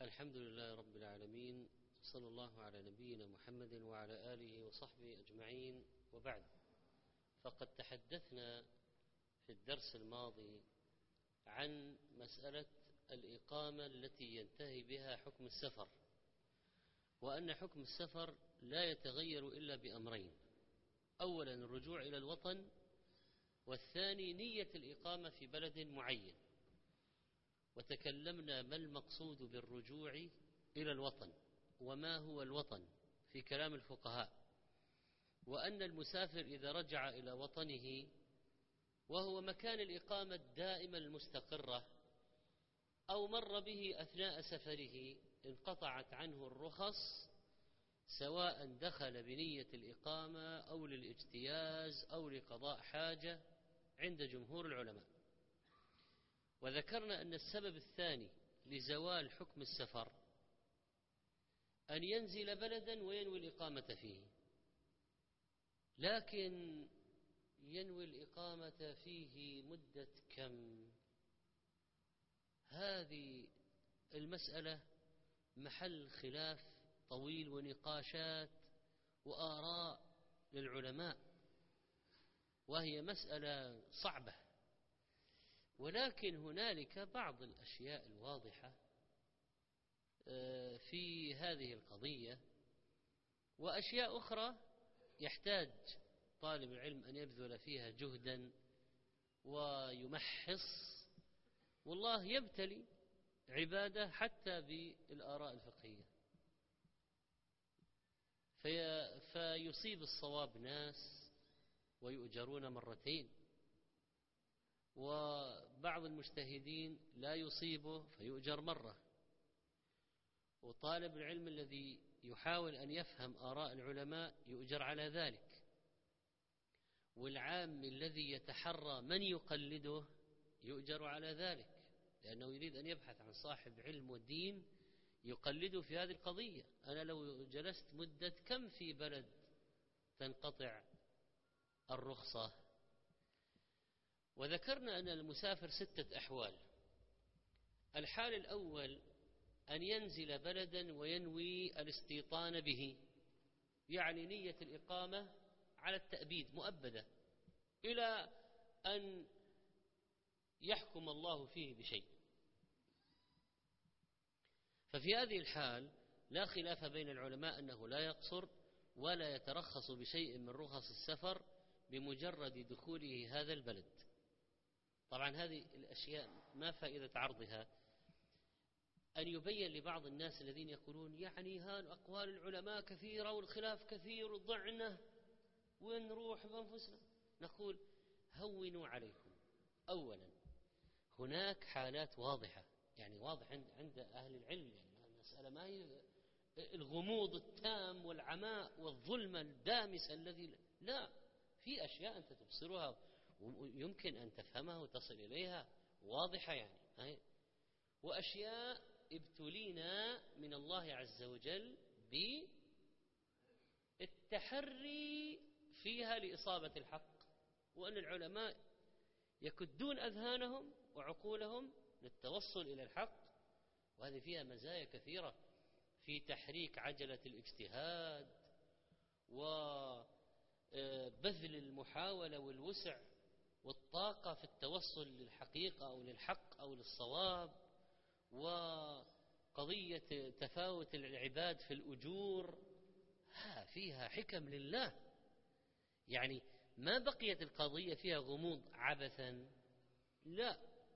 الحمد لله رب العالمين، صلى الله على نبينا محمد وعلى آله وصحبه أجمعين، وبعد. فقد تحدثنا في الدرس الماضي عن مسألة الإقامة التي ينتهي بها حكم السفر، وأن حكم السفر لا يتغير إلا بأمرين: أولا الرجوع إلى الوطن، والثاني نية الإقامة في بلد معين. وتكلمنا ما المقصود بالرجوع إلى الوطن وما هو الوطن في كلام الفقهاء، وأن المسافر إذا رجع إلى وطنه وهو مكان الإقامة الدائمة المستقرة أو مر به أثناء سفره انقطعت عنه الرخص، سواء دخل بنية الإقامة أو للاجتياز أو لقضاء حاجة عند جمهور العلماء. وذكرنا أن السبب الثاني لزوال حكم السفر أن ينزل بلدا وينوي الإقامة فيه، لكن ينوي الإقامة فيه مدة كم؟ هذه المسألة محل خلاف طويل ونقاشات وآراء للعلماء، وهي مسألة صعبة، ولكن هنالك بعض الأشياء الواضحة في هذه القضية، وأشياء أخرى يحتاج طالب العلم أن يبذل فيها جهدا ويمحص، والله يبتلي عباده حتى بالآراء الفقهية، فيصيب الصواب ناس ويؤجرون مرتين، وبعض المجتهدين لا يصيبه فيؤجر مرة، وطالب العلم الذي يحاول أن يفهم آراء العلماء يؤجر على ذلك، والعام الذي يتحرى من يقلده يؤجر على ذلك، لأنه يريد أن يبحث عن صاحب علم ودين يقلده في هذه القضية. أنا لو جلست مدة كم في بلد تنقطع الرخصة؟ وذكرنا أن المسافر 6 أحوال. الحال الأول أن ينزل بلدا وينوي الاستيطان به، يعني نية الإقامة على التأبيد مؤبدة إلى أن يحكم الله فيه بشيء. ففي هذه الحال لا خلاف بين العلماء أنه لا يقصر ولا يترخص بشيء من رخص السفر بمجرد دخوله هذا البلد. طبعا هذه الأشياء ما فائدة عرضها؟ أن يبين لبعض الناس الذين يقولون يعني أقوال العلماء كثيرة والخلاف كثير وضعنا ونروح بأنفسنا، نقول هونوا عليكم. أولا هناك حالات واضحة، يعني واضح عند أهل العلم، يعني المسألة ما هي الغموض التام والعماء والظلمة الدامسة الذي لا، في أشياء أنت تبصرها ويمكن أن تفهمها وتصل إليها واضحة يعني، وأشياء ابتلينا من الله عز وجل بالتحري فيها لإصابة الحق، وأن العلماء يكدون أذهانهم وعقولهم للتوصل إلى الحق، وهذه فيها مزايا كثيرة في تحريك عجلة الاجتهاد وبذل المحاولة والوسع والطاقة في التوصل للحقيقة أو للحق أو للصواب، وقضية تفاوت العباد في الأجور فيها حكم لله، يعني ما بقيت القضية فيها غموض عبثا، لا.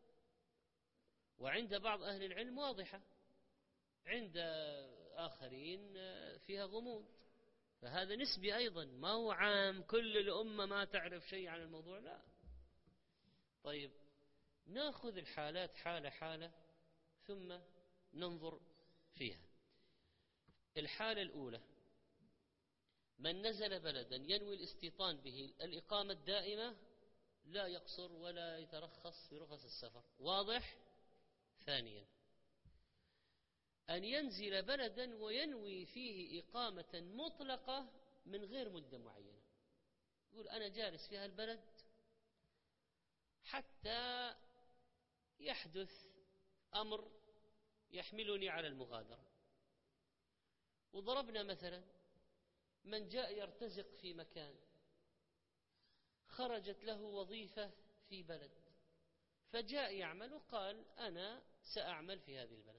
وعند بعض أهل العلم واضحة، عند آخرين فيها غموض، فهذا نسبي أيضا، ما هو عام كل الأمة ما تعرف شيء عن الموضوع، لا. طيب نأخذ الحالات حالة حالة ثم ننظر فيها. الحالة الأولى من نزل بلدا ينوي الاستيطان به الإقامة الدائمة، لا يقصر ولا يترخص في رخص السفر، واضح. ثانيا أن ينزل بلدا وينوي فيه إقامة مطلقة من غير مدة معينة، يقول أنا جالس في هالبلد حتى يحدث أمر يحملني على المغادرة. وضربنا مثلا من جاء يرتزق في مكان، خرجت له وظيفة في بلد، فجاء يعمل وقال أنا سأعمل في هذه البلد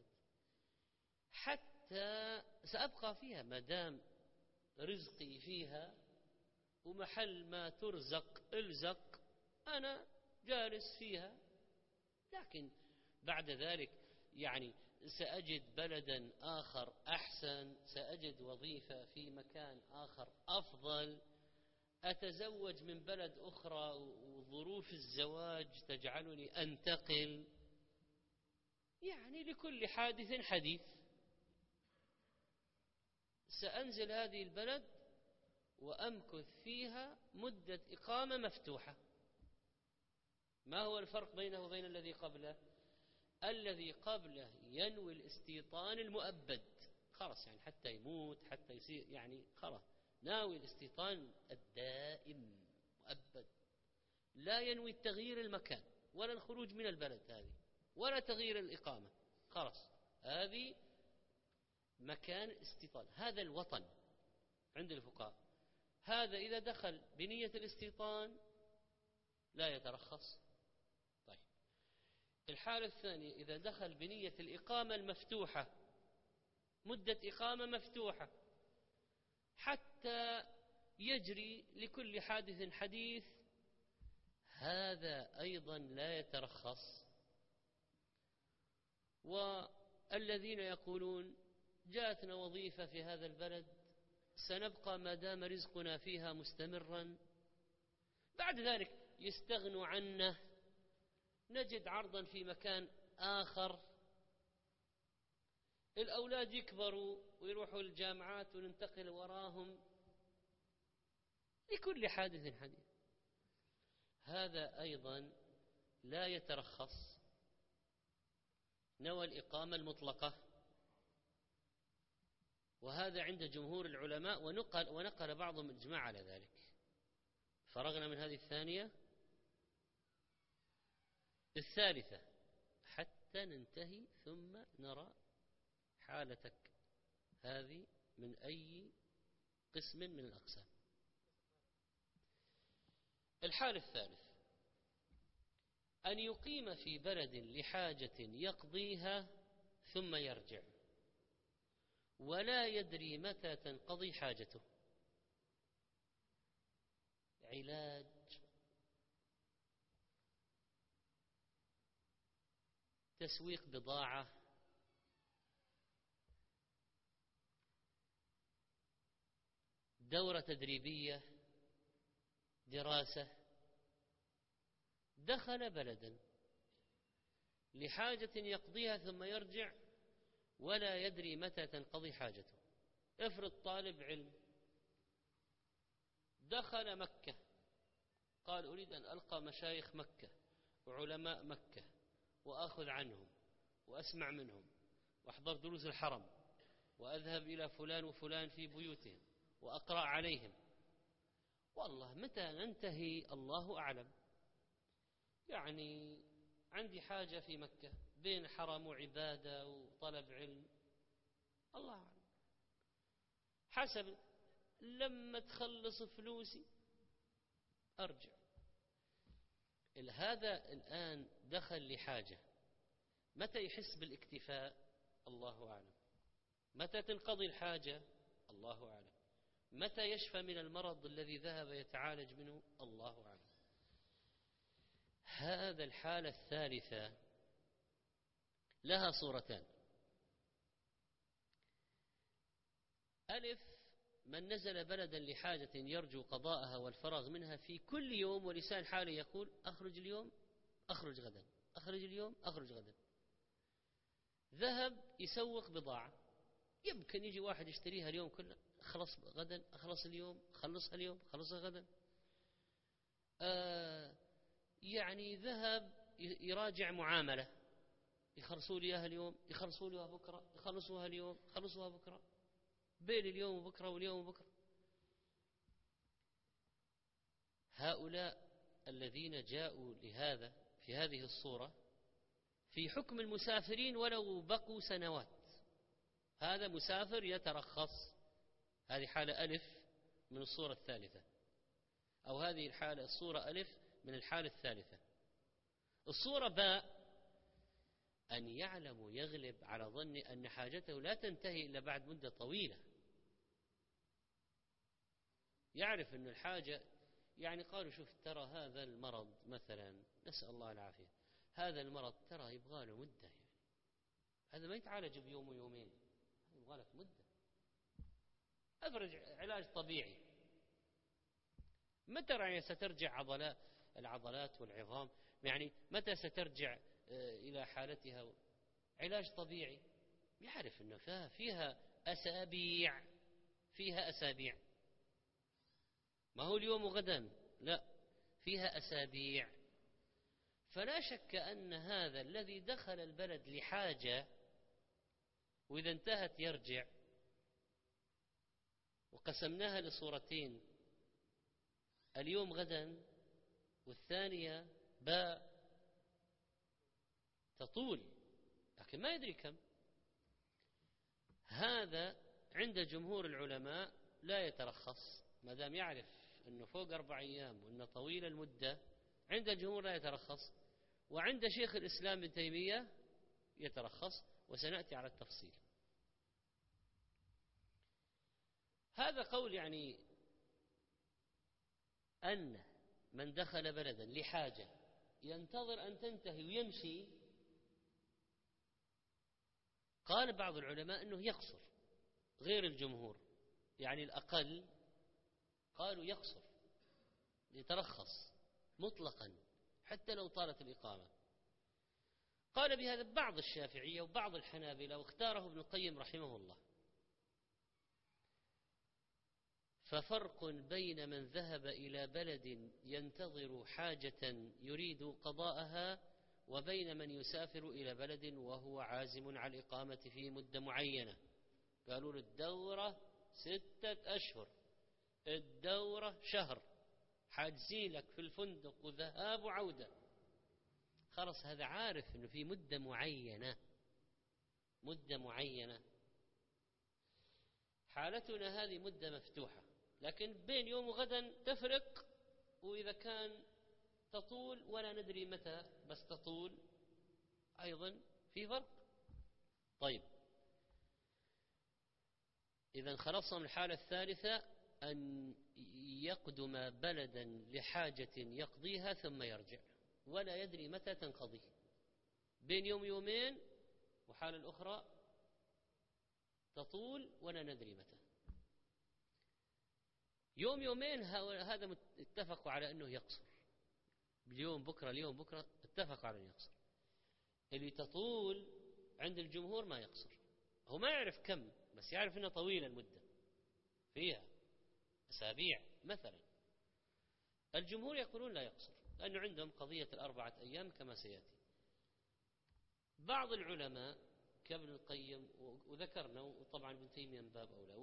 حتى سأبقى فيها ما دام رزقي فيها ومحل ما ترزق الزق أنا جالس فيها، لكن بعد ذلك يعني سأجد بلدا آخر أحسن، سأجد وظيفة في مكان آخر أفضل، أتزوج من بلد أخرى وظروف الزواج تجعلني أنتقل. يعني لكل حادث حديث. سأنزل هذه البلد وأمكث فيها مدة إقامة مفتوحة. ما هو الفرق بينه وبين الذي قبله؟ الذي قبله ينوي الاستيطان المؤبد، خلاص يعني حتى يموت حتى يصير يعني خلاص ناوي الاستيطان الدائم مؤبد، لا ينوي تغيير المكان ولا الخروج من البلد هذه ولا تغيير الإقامة، خلاص هذه مكان استيطان، هذا الوطن عند الفقهاء. هذا إذا دخل بنية الاستيطان لا يترخص. طيب الحالة الثانية إذا دخل بنية الإقامة المفتوحة، مدة إقامة مفتوحة حتى يجري لكل حادث حديث، هذا أيضا لا يترخص. والذين يقولون جاءتنا وظيفة في هذا البلد سنبقى ما دام رزقنا فيها مستمرا، بعد ذلك يستغنوا عنه، نجد عرضا في مكان آخر، الأولاد يكبروا ويروحوا الجامعات وننتقل وراهم، لكل حادث حديث، هذا أيضا لا يترخص. نوى الإقامة المطلقة، وهذا عند جمهور العلماء، ونقل بعضهم الإجماع على ذلك. فرغنا من هذه الثانية. الثالثة حتى ننتهي ثم نرى حالتك هذه من أي قسم من الأقسام. الحال الثالث أن يقيم في بلد لحاجة يقضيها ثم يرجع ولا يدري متى تنقضي حاجته. علاج، تسويق بضاعة، دورة تدريبية، دراسة، دخل بلدا لحاجة يقضيها ثم يرجع ولا يدري متى تنقضي حاجته. افرض طالب علم دخل مكة قال أريد أن ألقى مشايخ مكة وعلماء مكة وأخذ عنهم وأسمع منهم وأحضر دروس الحرم وأذهب إلى فلان وفلان في بيوتهم وأقرأ عليهم. والله متى ننتهي الله أعلم، يعني عندي حاجة في مكة بين حرم وعبادة وطلب علم، الله أعلم، حسب لما تخلص فلوسي أرجع. هذا الآن دخل لحاجة، متى يحس بالاكتفاء الله أعلم، متى تنقضي الحاجة الله أعلم، متى يشفى من المرض الذي ذهب يتعالج منه الله أعلم. هذا الحالة الثالثة لها صورتان. ألف، من نزل بلدا لحاجة يرجو قضاءها والفراغ منها في كل يوم ولسان حاله يقول أخرج اليوم أخرج غدا، أخرج اليوم أخرج غدا. ذهب يسوق بضاعة، يمكن يجي واحد يشتريها اليوم كله، خلص غدا، أخلص اليوم، خلصها اليوم، خلصها غدا. يعني ذهب يراجع معاملة، يخلصوا لي إياها اليوم، يخلصوا لي بكرة، يخلصوها اليوم، يخلصوها بكرة، بين اليوم وبكرة واليوم وبكرة. هؤلاء الذين جاءوا لهذا في هذه الصورة في حكم المسافرين ولو بقوا سنوات. هذا مسافر يترخص، هذه حالة ألف من الصورة الثالثة، أو هذه الحالة الصورة ألف من الحالة الثالثة. الصورة باء: أن يعلم يغلب على ظن أن حاجته لا تنتهي إلا بعد مدة طويلة. يعرف أن الحاجة، يعني قالوا شوف ترى هذا المرض مثلا، نسأل الله العافية، هذا المرض ترى يبغى له مدة، يعني هذا ما يتعالج بيوم ويومين، يبغى لك مدة. أفرج علاج طبيعي، متى يعني سترجع العضلات والعظام، يعني متى سترجع إلى حالتها؟ علاج طبيعي. يعرف أنه فيها أسابيع، فيها أسابيع، ما هو اليوم وغدا، لا، فيها أسابيع. فلا شك أن هذا الذي دخل البلد لحاجة وإذا انتهت يرجع، وقسمناها لصورتين، اليوم غدا، والثانية باء تطول لكن ما يدري كم. هذا عند جمهور العلماء لا يترخص، ما دام يعرف أنه فوق 4 أيام وأنه طويل المدة، عند الجمهور لا يترخص. وعند شيخ الإسلام ابن تيمية يترخص، وسنأتي على التفصيل. هذا قول يعني أن من دخل بلدا لحاجة ينتظر أن تنتهي ويمشي، قال بعض العلماء أنه يقصر، غير الجمهور، يعني الأقل قالوا يقصر، يترخص مطلقا حتى لو طالت الإقامة. قال بهذا بعض الشافعية وبعض الحنابلة، واختاره ابن القيم رحمه الله. ففرق بين من ذهب إلى بلد ينتظر حاجة يريد قضاءها، وبين من يسافر إلى بلد وهو عازم على الإقامة في مدة معينة. قالوا له الدورة 6 أشهر، الدورة شهر، حاجزين لك في الفندق وذهاب وعودة، خلص هذا عارف أنه في مدة معينة، مدة معينة. حالتنا هذه مدة مفتوحة، لكن بين يوم وغدا تفرق، وإذا كان تطول ولا ندري متى، بس تطول أيضا في فرق. طيب، إذا خلصنا من الحالة الثالثة، أن يقدم بلدا لحاجة يقضيها ثم يرجع ولا يدري متى تنقضي، بين يوم يومين، وحالة الأخرى تطول ولا ندري متى. يوم يومين هذا اتفقوا على أنه يقصر، اليوم بكرة اليوم بكرة، اتفقوا على أنه يقصر. اللي تطول عند الجمهور ما يقصر، هو ما يعرف كم، بس يعرف أنها طويلة المدة، فيها أسابيع مثلا. الجمهور يقولون لا يقصر، لأنه عندهم قضية 4 أيام كما سيأتي. بعض العلماء كابن القيم وذكرنا، وطبعا ابن تيمية من باب أولى،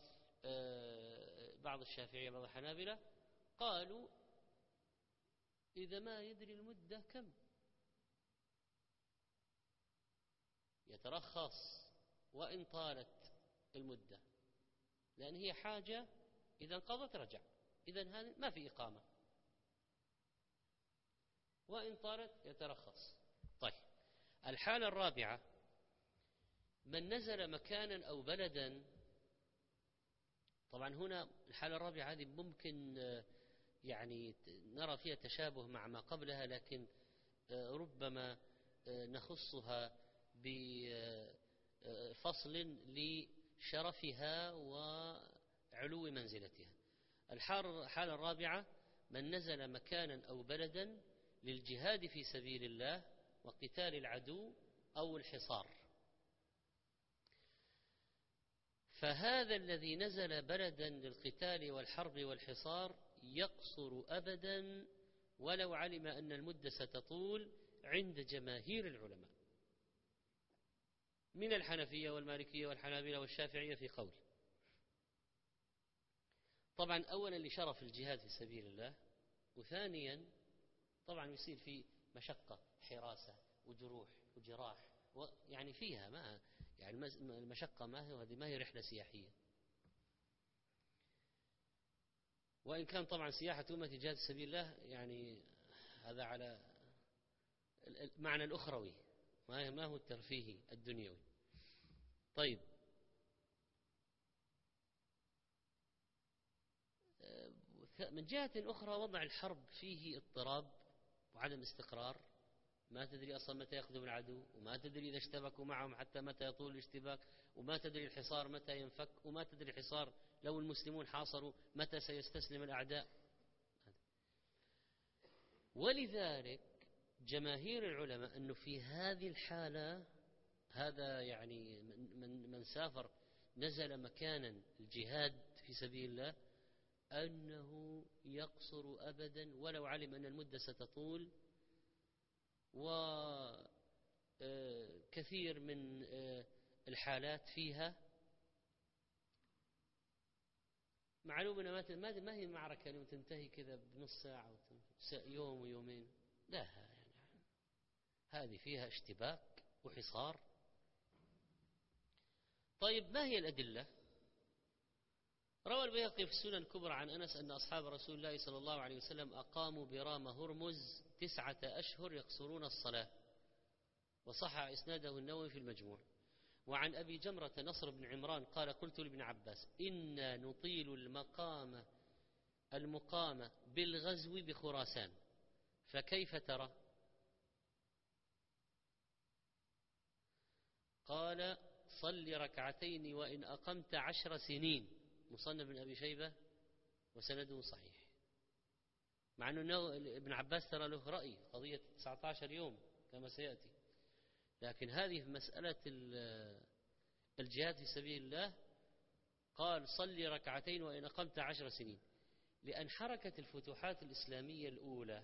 وبعض الشافعية بعض الحنابلة، قالوا إذا ما يدري المدة كم يترخص وإن طالت المدة، لأن هي حاجة إذا انقضت رجع، إذن هذا ما في إقامة، وإن طالت يترخص. طيب، الحالة الرابعة: من نزل مكانا أو بلدا. طبعا هنا الحالة الرابعة هذه ممكن يعني نرى فيها تشابه مع ما قبلها، لكن ربما نخصها بفصل لشرفها وعلو منزلتها. الحالة الرابعة: من نزل مكانا أو بلدا للجهاد في سبيل الله وقتال العدو أو الحصار. فهذا الذي نزل بلدا للقتال والحرب والحصار يقصر أبدا ولو علم أن المدة ستطول، عند جماهير العلماء من الحنفية والمالكية والحنابلة والشافعية في قول. طبعا أولا لشرف الجهاد في سبيل الله، وثانيا طبعا يصير في مشقة، حراسة وجروح وجراح، يعني فيها ما يعني المشقة ما هي، وهذه ما هي رحلة سياحية. وإن كان طبعا سياحة أمة جهاد سبيل الله يعني هذا على المعنى الأخروي، ما هو الترفيهي الدنيوي. طيب، من جهة أخرى وضع الحرب فيه اضطراب وعدم استقرار، ما تدري أصلا متى يقدم العدو، وما تدري إذا اشتبكوا معهم حتى متى يطول الاشتباك، وما تدري الحصار متى ينفك، وما تدري الحصار لو المسلمون حاصروا متى سيستسلم الأعداء. ولذلك جماهير العلماء أنه في هذه الحالة، هذا يعني من سافر نزل مكانا الجهاد في سبيل الله أنه يقصر أبدا ولو علم أن المدة ستطول. وكثير من الحالات فيها معلوم أن ما هي معركة اليوم تنتهي كذا بنص ساعة يوم ويومين، لا، يعني هذه فيها اشتباك وحصار. طيب، ما هي الأدلة؟ روى البيهقي في السنن الكبرى عن أنس أن أصحاب رسول الله صلى الله عليه وسلم أقاموا برام هرمز 9 أشهر يقصرون الصلاة، وصح إسناده النووي في المجموع. وعن أبي جمرة نصر بن عمران قال قلت لابن عباس إنا نطيل المقامة بالغزو بخراسان، فكيف ترى؟ قال صل ركعتين وإن أقمت 10 سنين. مصنف بن أبي شيبة وسنده صحيح، مع أنه ابن عباس ترى له رأي قضية 19 يوم كما سيأتي، لكن هذه في مسألة الجهاد في سبيل الله قال صل ركعتين وإن أقمت 10 سنين، لأن حركة الفتوحات الإسلامية الأولى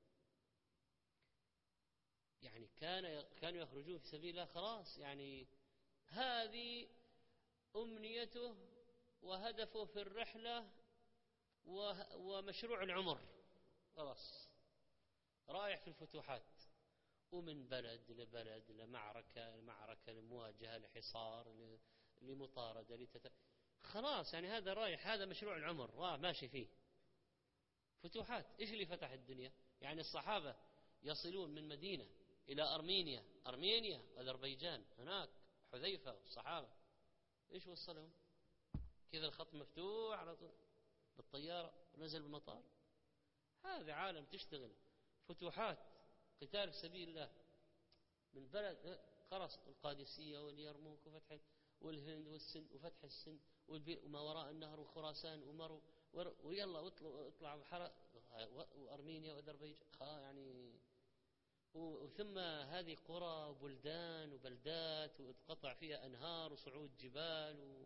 يعني كانوا يخرجون في سبيل الله خلاص، يعني هذه أمنيته وهدفه في الرحلة ومشروع العمر، خلاص رايح في الفتوحات، ومن بلد لبلد لمعركة لمواجهة لحصار لمطاردة خلاص، يعني هذا رايح، هذا مشروع العمر ماشي فيه فتوحات. إيش اللي فتح الدنيا؟ يعني الصحابة يصلون من مدينة إلى أرمينيا وأذربيجان، هناك حذيفة والصحابة إيش وصلهم؟ كذا الخط مفتوح على طول بالطيارة ونزل بالمطار. هذا عالم تشتغل فتوحات، قتال في سبيل الله من بلد خلاص، القادسية واليرموك وفتح والهند والسند وفتح السند وما وراء النهر وخراسان ومرو ويلا اطلع بحر وأرمينيا وأذربيجان، يعني وثم هذه قرى وبلدان وبلدات وتقطع فيها أنهار وصعود جبال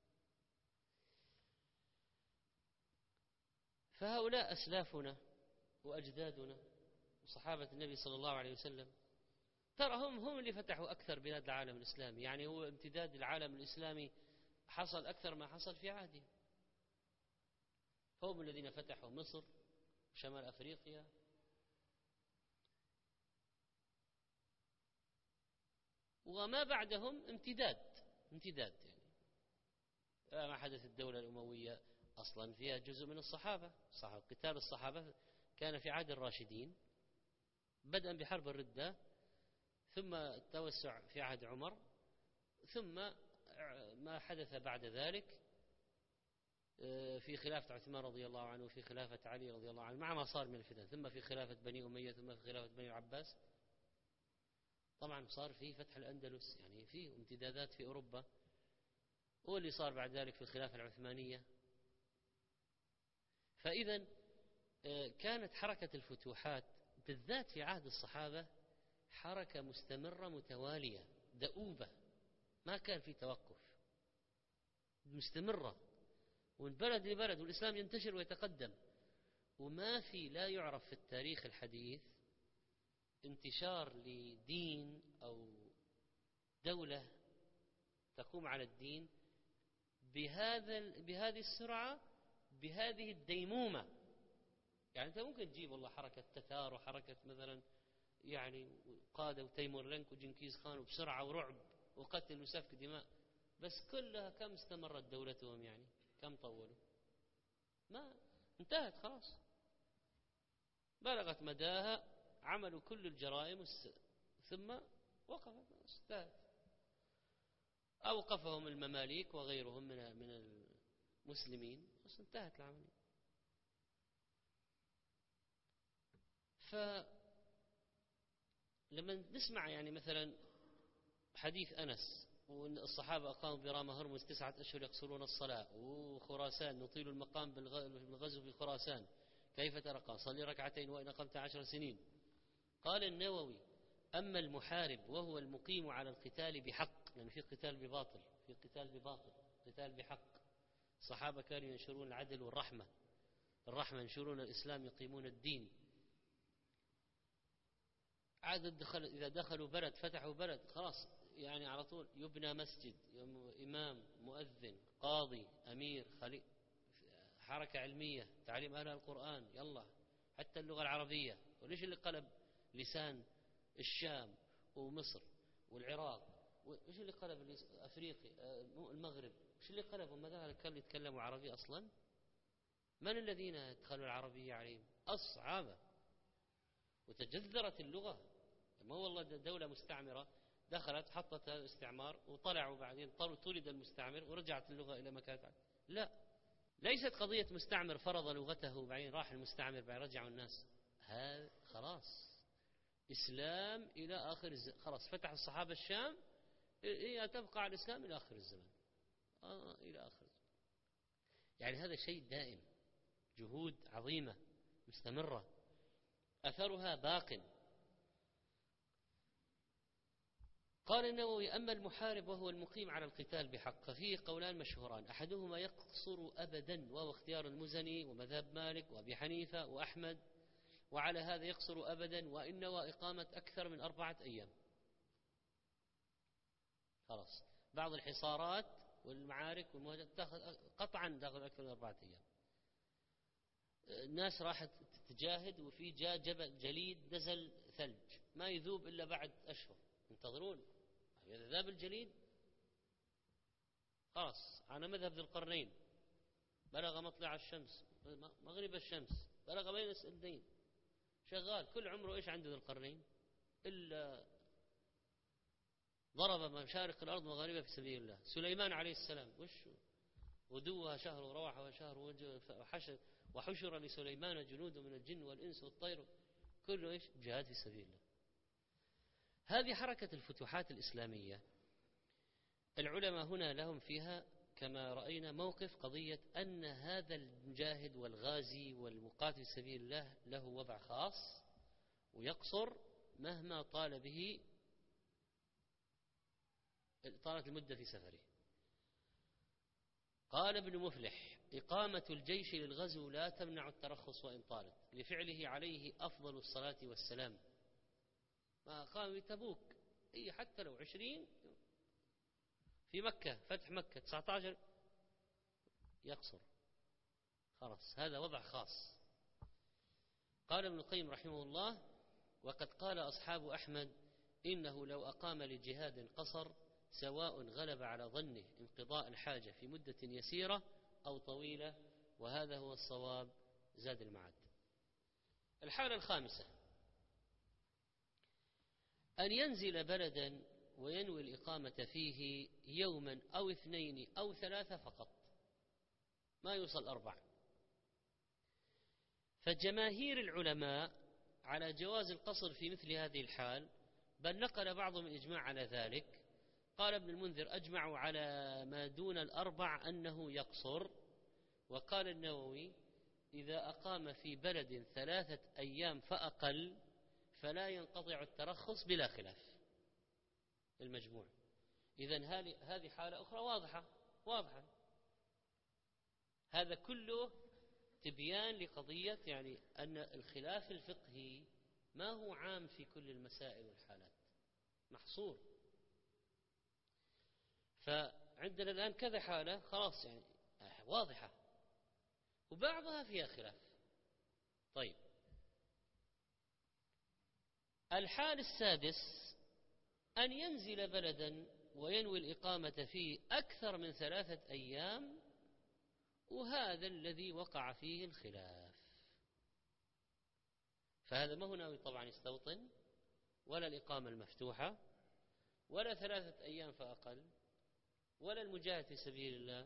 فهؤلاء أسلافنا وأجدادنا وصحابة النبي صلى الله عليه وسلم، ترى هم اللي فتحوا أكثر بلاد العالم الإسلامي، يعني هو امتداد العالم الإسلامي حصل أكثر ما حصل في عهده. هم الذين فتحوا مصر وشمال أفريقيا، وما بعدهم امتداد يعني ما حدث الدولة الأموية أصلا فيها جزء من الصحابة. قتال الصحابة كان في عهد الراشدين بدءا بحرب الردة، ثم التوسع في عهد عمر، ثم ما حدث بعد ذلك في خلافة عثمان رضي الله عنه وفي خلافة علي رضي الله عنه مع ما صار من الفتن، ثم في خلافة بني أمية، ثم في خلافة بني العباس. طبعا صار في فتح الأندلس، يعني في امتدادات في أوروبا، واللي صار بعد ذلك في الخلافة العثمانية. فإذا كانت حركة الفتوحات بالذات في عهد الصحابة حركة مستمرة متوالية دؤوبة، ما كان في توقف، مستمرة، ومن بلد لبلد، والإسلام ينتشر ويتقدم. لا يعرف في التاريخ الحديث انتشار لدين أو دولة تقوم على الدين بهذه السرعة، بهذه الديمومة. يعني أنت ممكن تجيب والله حركة تتار وحركة مثلا يعني قادة وتيمور لينك وجنكيز خان وبسرعة ورعب وقتل وسفك دماء، بس كلها كم استمرت دولتهم؟ يعني كم طولوا؟ ما انتهت خلاص، بلغت مداها، عملوا كل الجرائم ثم وقفت، انتهت. أوقفهم المماليك وغيرهم من المسلمين، بس انتهت العملية. فلما نسمع يعني مثلا حديث أنس، وأن الصحابة أقاموا برام هرمز 9 أشهر يقصرون الصلاة، وخراسان نطيل المقام بالغزو في خراسان، كيف ترى؟ قال صلي ركعتين وإن أقمت 10 سنين. قال النووي: أما المحارب وهو المقيم على القتال بحق، يعني في قتال بباطل، في قتال بباطل، قتال بحق. الصحابة كانوا ينشرون العدل والرحمة، ينشرون الإسلام، يقيمون الدين. إذا دخلوا بلد، فتحوا بلد، خلاص يعني على طول يبنى مسجد، إمام، مؤذن، قاضي، أمير، حركة علمية، تعليم أهل القرآن، يلا حتى اللغة العربية. وليش اللي قلب لسان الشام ومصر والعراق؟ وإيش اللي قلب أفريقيا، المغرب؟ إيش اللي قلبهم؟ ماذا كانوا يتكلموا عربي أصلا؟ من الذين ادخلوا العربية عليهم؟ الصحابة. وتجذرت اللغة، ما هو والله دولة مستعمرة دخلت حطت الاستعمار وطلعوا بعدين طرد المستعمر ورجعت اللغة إلى مكانها. لا، ليست قضية مستعمر فرض لغته وبعدين راح المستعمر بعدين رجعوا الناس. هذا خلاص إسلام إلى آخر خلاص فتح الصحابة الشام، هي تبقى على الإسلام إلى آخر الزمان، إلى آخر الزمان. يعني هذا شيء دائم، جهود عظيمة مستمرة، أثرها باق. قال النووي: أما المحارب وهو المقيم على القتال بحق ففيه قولان مشهوران، أحدهما يقصر أبدا وهو اختيار المزني ومذهب مالك وأبي حنيفة وأحمد، وعلى هذا يقصر أبدا وإن نوى إقامة أكثر من 4 أيام. خلاص بعض الحصارات والمعارك والمواجهات قطعا تأخذ أكثر من 4 أيام. الناس راحت تجاهد وفي جاء جبل جليد نزل ثلج ما يذوب إلا بعد أشهر، ينتظرون إذا ذاب الجليد خلاص. على مذهب ذي القرنين بلغ مطلع الشمس مغرب الشمس، بلغ بين السدين، شغال كل عمره. إيش عنده ذي القرنين إلا ضرب مشارق الأرض مغاربها في سبيل الله. سليمان عليه السلام وش غدوها شهر وروحها شهر، وحشر لسليمان جنود من الجن والإنس والطير، كله إيش؟ جهاد في سبيل الله. هذه حركة الفتوحات الإسلامية. العلماء هنا لهم فيها كما رأينا موقف قضية أن هذا المجاهد والغازي والمقاتل في سبيل الله له وضع خاص ويقصر مهما طال به طالت المدة في سفره. قال ابن مفلح: إقامة الجيش للغزو لا تمنع الترخص وإن طالت، لفعله عليه أفضل الصلاة والسلام. ما قام بتبوك حتى لو 20 في مكة، فتح مكة 19 يقصر، خلاص هذا وضع خاص. قال ابن القيم رحمه الله: وقد قال أصحاب أحمد إنه لو أقام لجهاد قصر سواء غلب على ظنه انقضاء الحاجة في مدة يسيرة أو طويلة، وهذا هو الصواب. زاد المعاد. الحالة الخامسة: أن ينزل بلدا وينوي الإقامة فيه يوما أو 2 أو 3 فقط، ما يوصل 4. فجماهير العلماء على جواز القصر في مثل هذه الحال، بل نقل بعضهم الإجماع على ذلك. قال ابن المنذر: أجمعوا على ما دون 4 أنه يقصر. وقال النووي: إذا أقام في بلد 3 أيام فأقل فلا ينقطع الترخص بلا خلاف. المجموع. إذن هذه حالة أخرى واضحة. هذا كله تبيان لقضية يعني أن الخلاف الفقهي ما هو عام في كل المسائل والحالات، محصور. فعندنا الآن كذا حالة خلاص يعني واضحة، وبعضها فيها خلاف. طيب، الحال السادس أن ينزل بلدا وينوي الإقامة فيه أكثر من 3 أيام، وهذا الذي وقع فيه الخلاف. فهذا ما هو ناوي طبعا يستوطن، ولا الإقامة المفتوحة، ولا 3 أيام فأقل، ولا المجاهد في سبيل الله.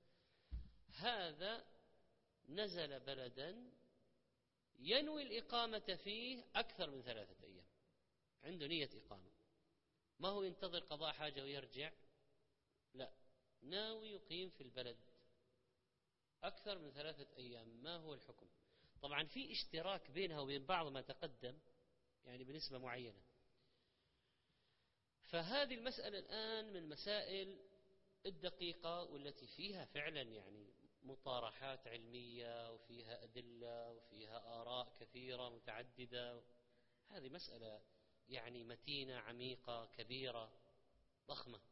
هذا نزل بلدا ينوي الإقامة فيه أكثر من 3 أيام، عنده نية إقامة، ما هو ينتظر قضاء حاجة ويرجع، لا، ناوي يقيم في البلد أكثر من 3 أيام. ما هو الحكم؟ طبعا في اشتراك بينها وبين بعض ما تقدم، يعني بنسبة معينة. فهذه المسألة الآن من مسائل الدقيقة، والتي فيها فعلا يعني مطارحات علمية، وفيها أدلة، وفيها آراء كثيرة متعددة. هذه مسألة يعني متينة عميقة كبيرة ضخمة.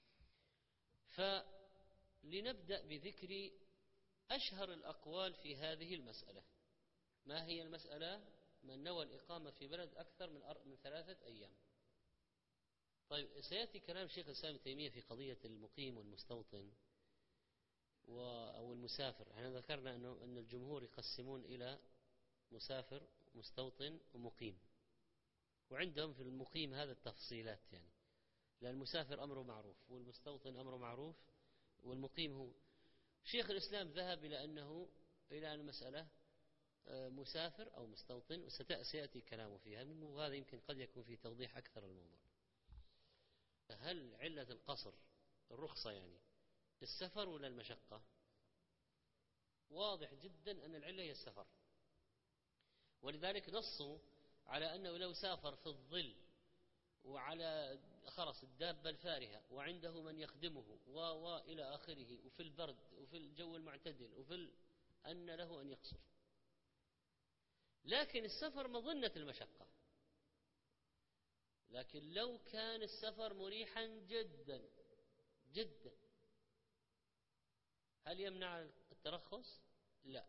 فلنبدأ بذكر أشهر الأقوال في هذه المسألة. ما هي المسألة؟ من نوى الإقامة في بلد أكثر من 3 أيام. طيب، سيأتي كلام شيخ الإسلام ابن تيمية في قضية المقيم والمستوطن أو المسافر. احنا ذكرنا أن الجمهور يقسمون إلى مسافر، مستوطن، ومقيم، وعندهم في المقيم هذا التفصيلات، يعني لأن المسافر أمره معروف، والمستوطن أمره معروف، والمقيم هو. شيخ الإسلام ذهب إلى أن المسألة مسافر أو مستوطن، وسيأتي كلامه فيها، وهذا يمكن قد يكون فيه توضيح أكثر الموضوع. هل علة القصر الرخصة يعني السفر ولا المشقة؟ واضح جدا أن العلة هي السفر، ولذلك نصوا على أنه لو سافر في الظل وعلى خرس الدابة الفارهة وعنده من يخدمه وإلى آخره، وفي البرد وفي الجو المعتدل، أن له أن يقصر. لكن السفر مظنة المشقة. لكن لو كان السفر مريحا جدا جدا، هل يمنع الترخص؟ لا.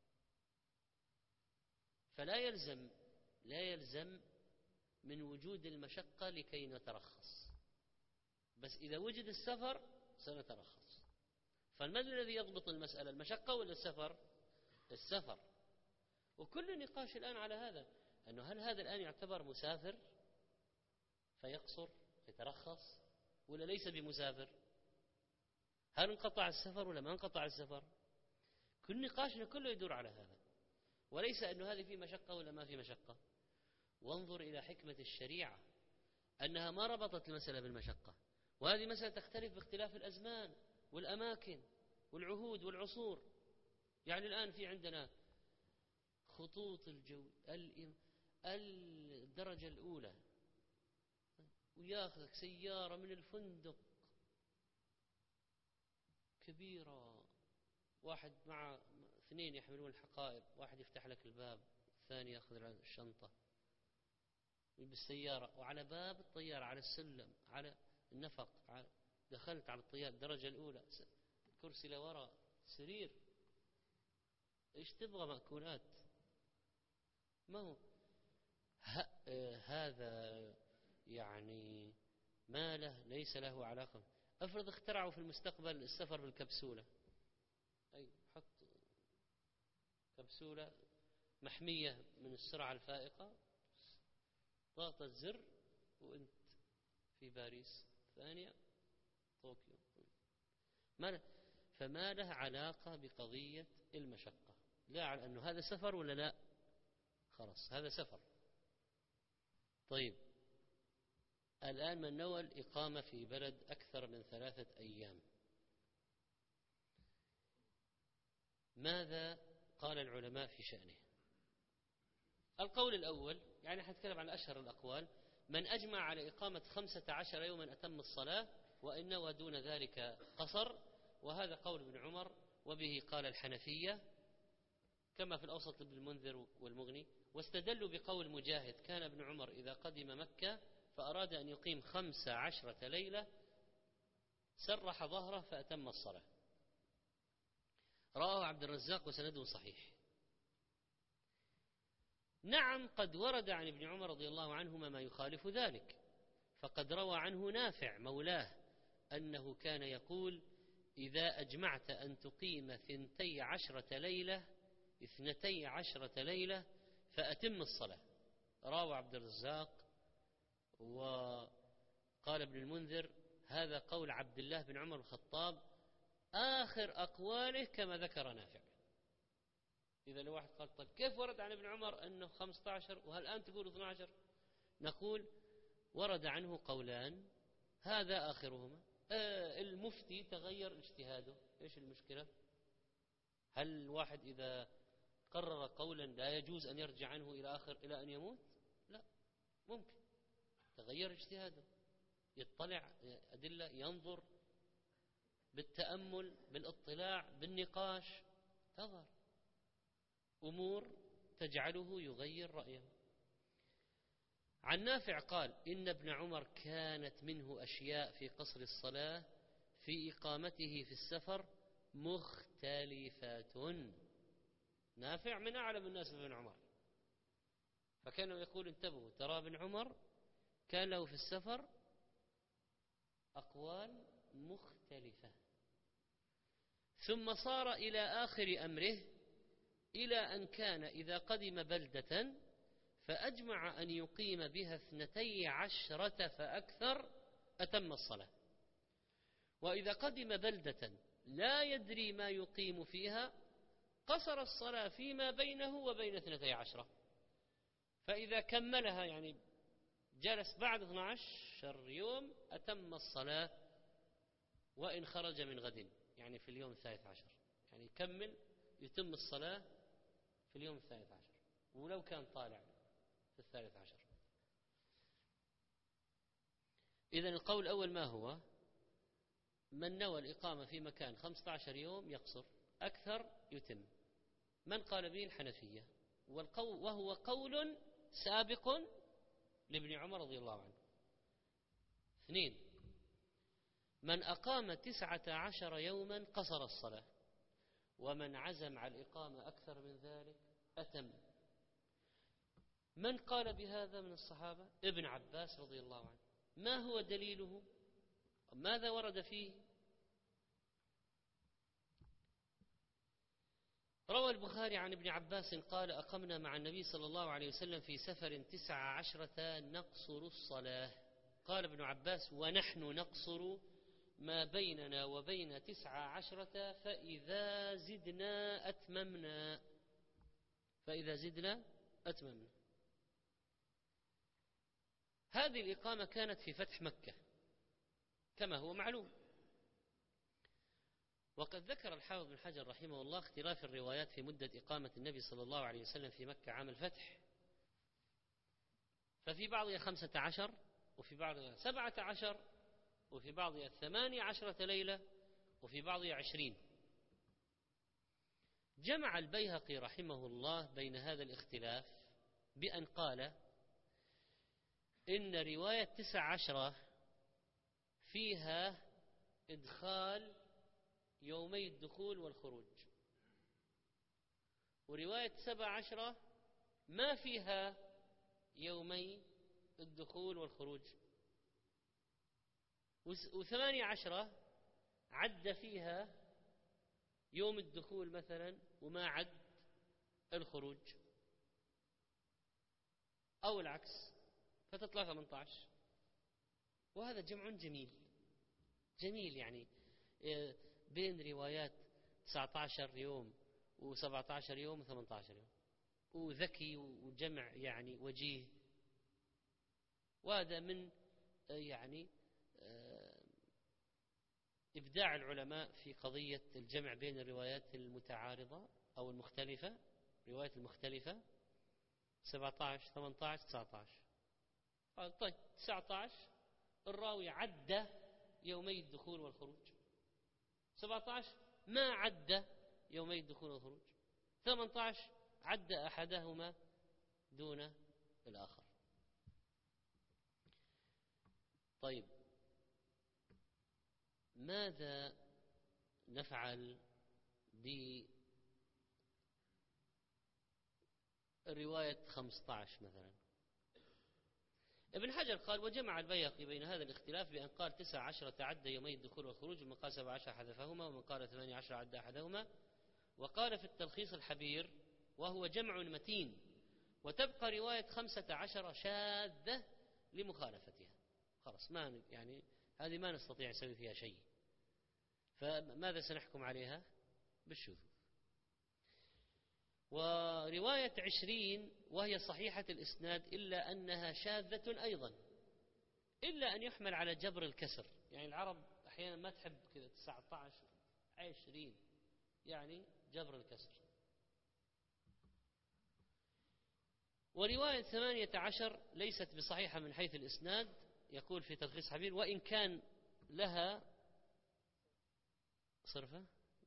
فلا يلزم من وجود المشقة لكي نترخص، بس إذا وجد السفر سنترخص. فما الذي يضبط المسألة، المشقة ولا السفر؟ السفر. وكل النقاش الآن على هذا، أنه هل هذا الآن يعتبر مسافر فيقصر يترخص، ولا ليس بمسافر؟ هل انقطع السفر ولا ما انقطع السفر؟ كل نقاشنا كله يدور على هذا، وليس أنه هذه في مشقة ولا ما في مشقة. وانظر إلى حكمة الشريعة أنها ما ربطت المسألة بالمشقة. وهذه مسألة تختلف باختلاف الأزمان والأماكن والعهود والعصور. يعني الآن في عندنا خطوط الجو الدرجة الأولى، وياخذك سيارة من الفندق كبيرة، واحد مع 2 يحملون الحقائب، واحد يفتح لك الباب، الثاني يأخذ الشنطة بالسيارة، وعلى باب الطيارة، على السلم، على النفق، دخلت على الطيارة الدرجة الأولى، كرسي لوراء، سرير، ايش تبغى مأكولات؟ ما هو هذا يعني ما له، ليس له علاقة. افرض اخترعوا في المستقبل السفر بالكبسولة، أي حط كبسولة محمية من السرعة الفائقة، ضغط الزر وانت في باريس، ثانية طوكيو. فما له علاقة بقضية المشقة، لا على أنه هذا سفر ولا لا، خلاص هذا سفر. طيب، الآن من نوى الإقامة في بلد أكثر من 3 أيام، ماذا قال العلماء في شأنه؟ القول الأول، يعني حنتكلم عن أشهر الأقوال، من أجمع على إقامة 15 يوما أتم الصلاة، وإن نوى دون ذلك قصر. وهذا قول ابن عمر، وبه قال الحنفية كما في الأوسط ابن المنذر والمغني. واستدلوا بقول مجاهد كان ابن عمر إذا قدم مكة فأراد أن يقيم 15 ليلة سرح ظهره فأتم الصلاة. رواه عبد الرزاق وسنده صحيح. نعم قد ورد عن ابن عمر رضي الله عنهما ما يخالف ذلك، فقد روى عنه نافع مولاه أنه كان يقول: إذا أجمعت أن تقيم 12 ليلة فأتم الصلاة. روى عبد الرزاق، وقال ابن المنذر: هذا قول عبد الله بن عمر الخطاب آخر أقواله كما ذكر نافع. إذا لو واحد قال: طيب كيف ورد عن ابن عمر أنه 15 وهل الآن تقول 12؟ نقول: ورد عنه قولان، هذا آخرهما. المفتي تغير اجتهاده، إيش المشكلة؟ هل الواحد إذا قرر قولا لا يجوز أن يرجع عنه إلى أن يموت؟ لا، ممكن تغير اجتهاده، يطلع أدلة، ينظر بالتأمل، بالاطلاع، بالنقاش، تظهر أمور تجعله يغير رأيه. عن نافع قال: إن ابن عمر كانت منه أشياء في قصر الصلاة في إقامته في السفر مختلفات. نافع من أعلم الناس بابن عمر، فكانوا يقول: انتبهوا، ترى ابن عمر كان له في السفر أقوال مختلفة. ثم صار إلى آخر أمره إلى أن كان إذا قدم بلدة فأجمع أن يقيم بها 12 فأكثر أتم الصلاة، وإذا قدم بلدة لا يدري ما يقيم فيها قصر الصلاة فيما بينه وبين 12، فإذا كملها يعني جلس بعد 12 يوم أتم الصلاة، وإن خرج من غد يعني في اليوم 13، يعني يكمل يتم الصلاة في اليوم 13 ولو كان طالع في 13. إذن القول الأول ما هو؟ من نوى الإقامة في مكان 15 يوم يقصر، أكثر يتم. من قال به؟ الحنفية، وهو قول سابق لابن عمر رضي الله عنه. 2، من أقام 19 يوما قصر الصلاة، ومن عزم على الإقامة أكثر من ذلك أتم. من قال بهذا من الصحابة؟ ابن عباس رضي الله عنه. ما هو دليله؟ ماذا ورد فيه؟ روى البخاري عن ابن عباس قال: أقمنا مع النبي صلى الله عليه وسلم في سفر 19 نقصر الصلاة. قال ابن عباس: ونحن نقصر ما بيننا وبين 19 فإذا زدنا أتممنا. هذه الإقامة كانت في فتح مكة كما هو معلوم. وقد ذكر الحافظ بن حجر رحمه الله اختلاف الروايات في مدة إقامة النبي صلى الله عليه وسلم في مكة عام الفتح، ففي بعضها 15، وفي بعضها 17، وفي بعضها 18 ليلة، وفي بعضها 20. جمع البيهقي رحمه الله بين هذا الاختلاف بأن قال: إن رواية 19 فيها إدخال يومي الدخول والخروج، ورواية 17 ما فيها يومي الدخول والخروج، و18 عد فيها يوم الدخول مثلا وما عد الخروج، أو العكس، فتطلع 18. وهذا جمع جميل يعني بين روايات 19 يوم و17 يوم و18 يوم، وذكي وجمع يعني وجيه. وهذا من يعني إبداع العلماء في قضية الجمع بين الروايات المتعارضة أو المختلفة، روايات المختلفة 17 18 19. طيب 19 الراوي عد يومي الدخول والخروج، 17 ما عد يومي الدخول والخروج، 18 عد أحدهما دون الآخر. طيب ماذا نفعل رواية 15 مثلا. ابن حجر قال: وجمع البيهقي بين هذا الاختلاف بأن قال 19 تعدى يومي الدخول والخروج، ومن قال 17 حذفهما، ومن قال 18 عدى أحدهما. وقال في التلخيص الحبير: وهو جمع متين، وتبقى رواية 15 شاذة لمخالفتها. خلاص، ما يعني هذه ما نستطيع نسوي فيها شيء، فماذا سنحكم عليها؟ بالشذوذ. ورواية 20 وهي صحيحة الإسناد إلا أنها شاذة أيضا، إلا أن يحمل على جبر الكسر. يعني العرب أحيانا ما تحب كذا 19 20، يعني جبر الكسر. ورواية 18 ليست بصحيحة من حيث الإسناد، يقول في تلخيص حبير: وإن كان لها صرفة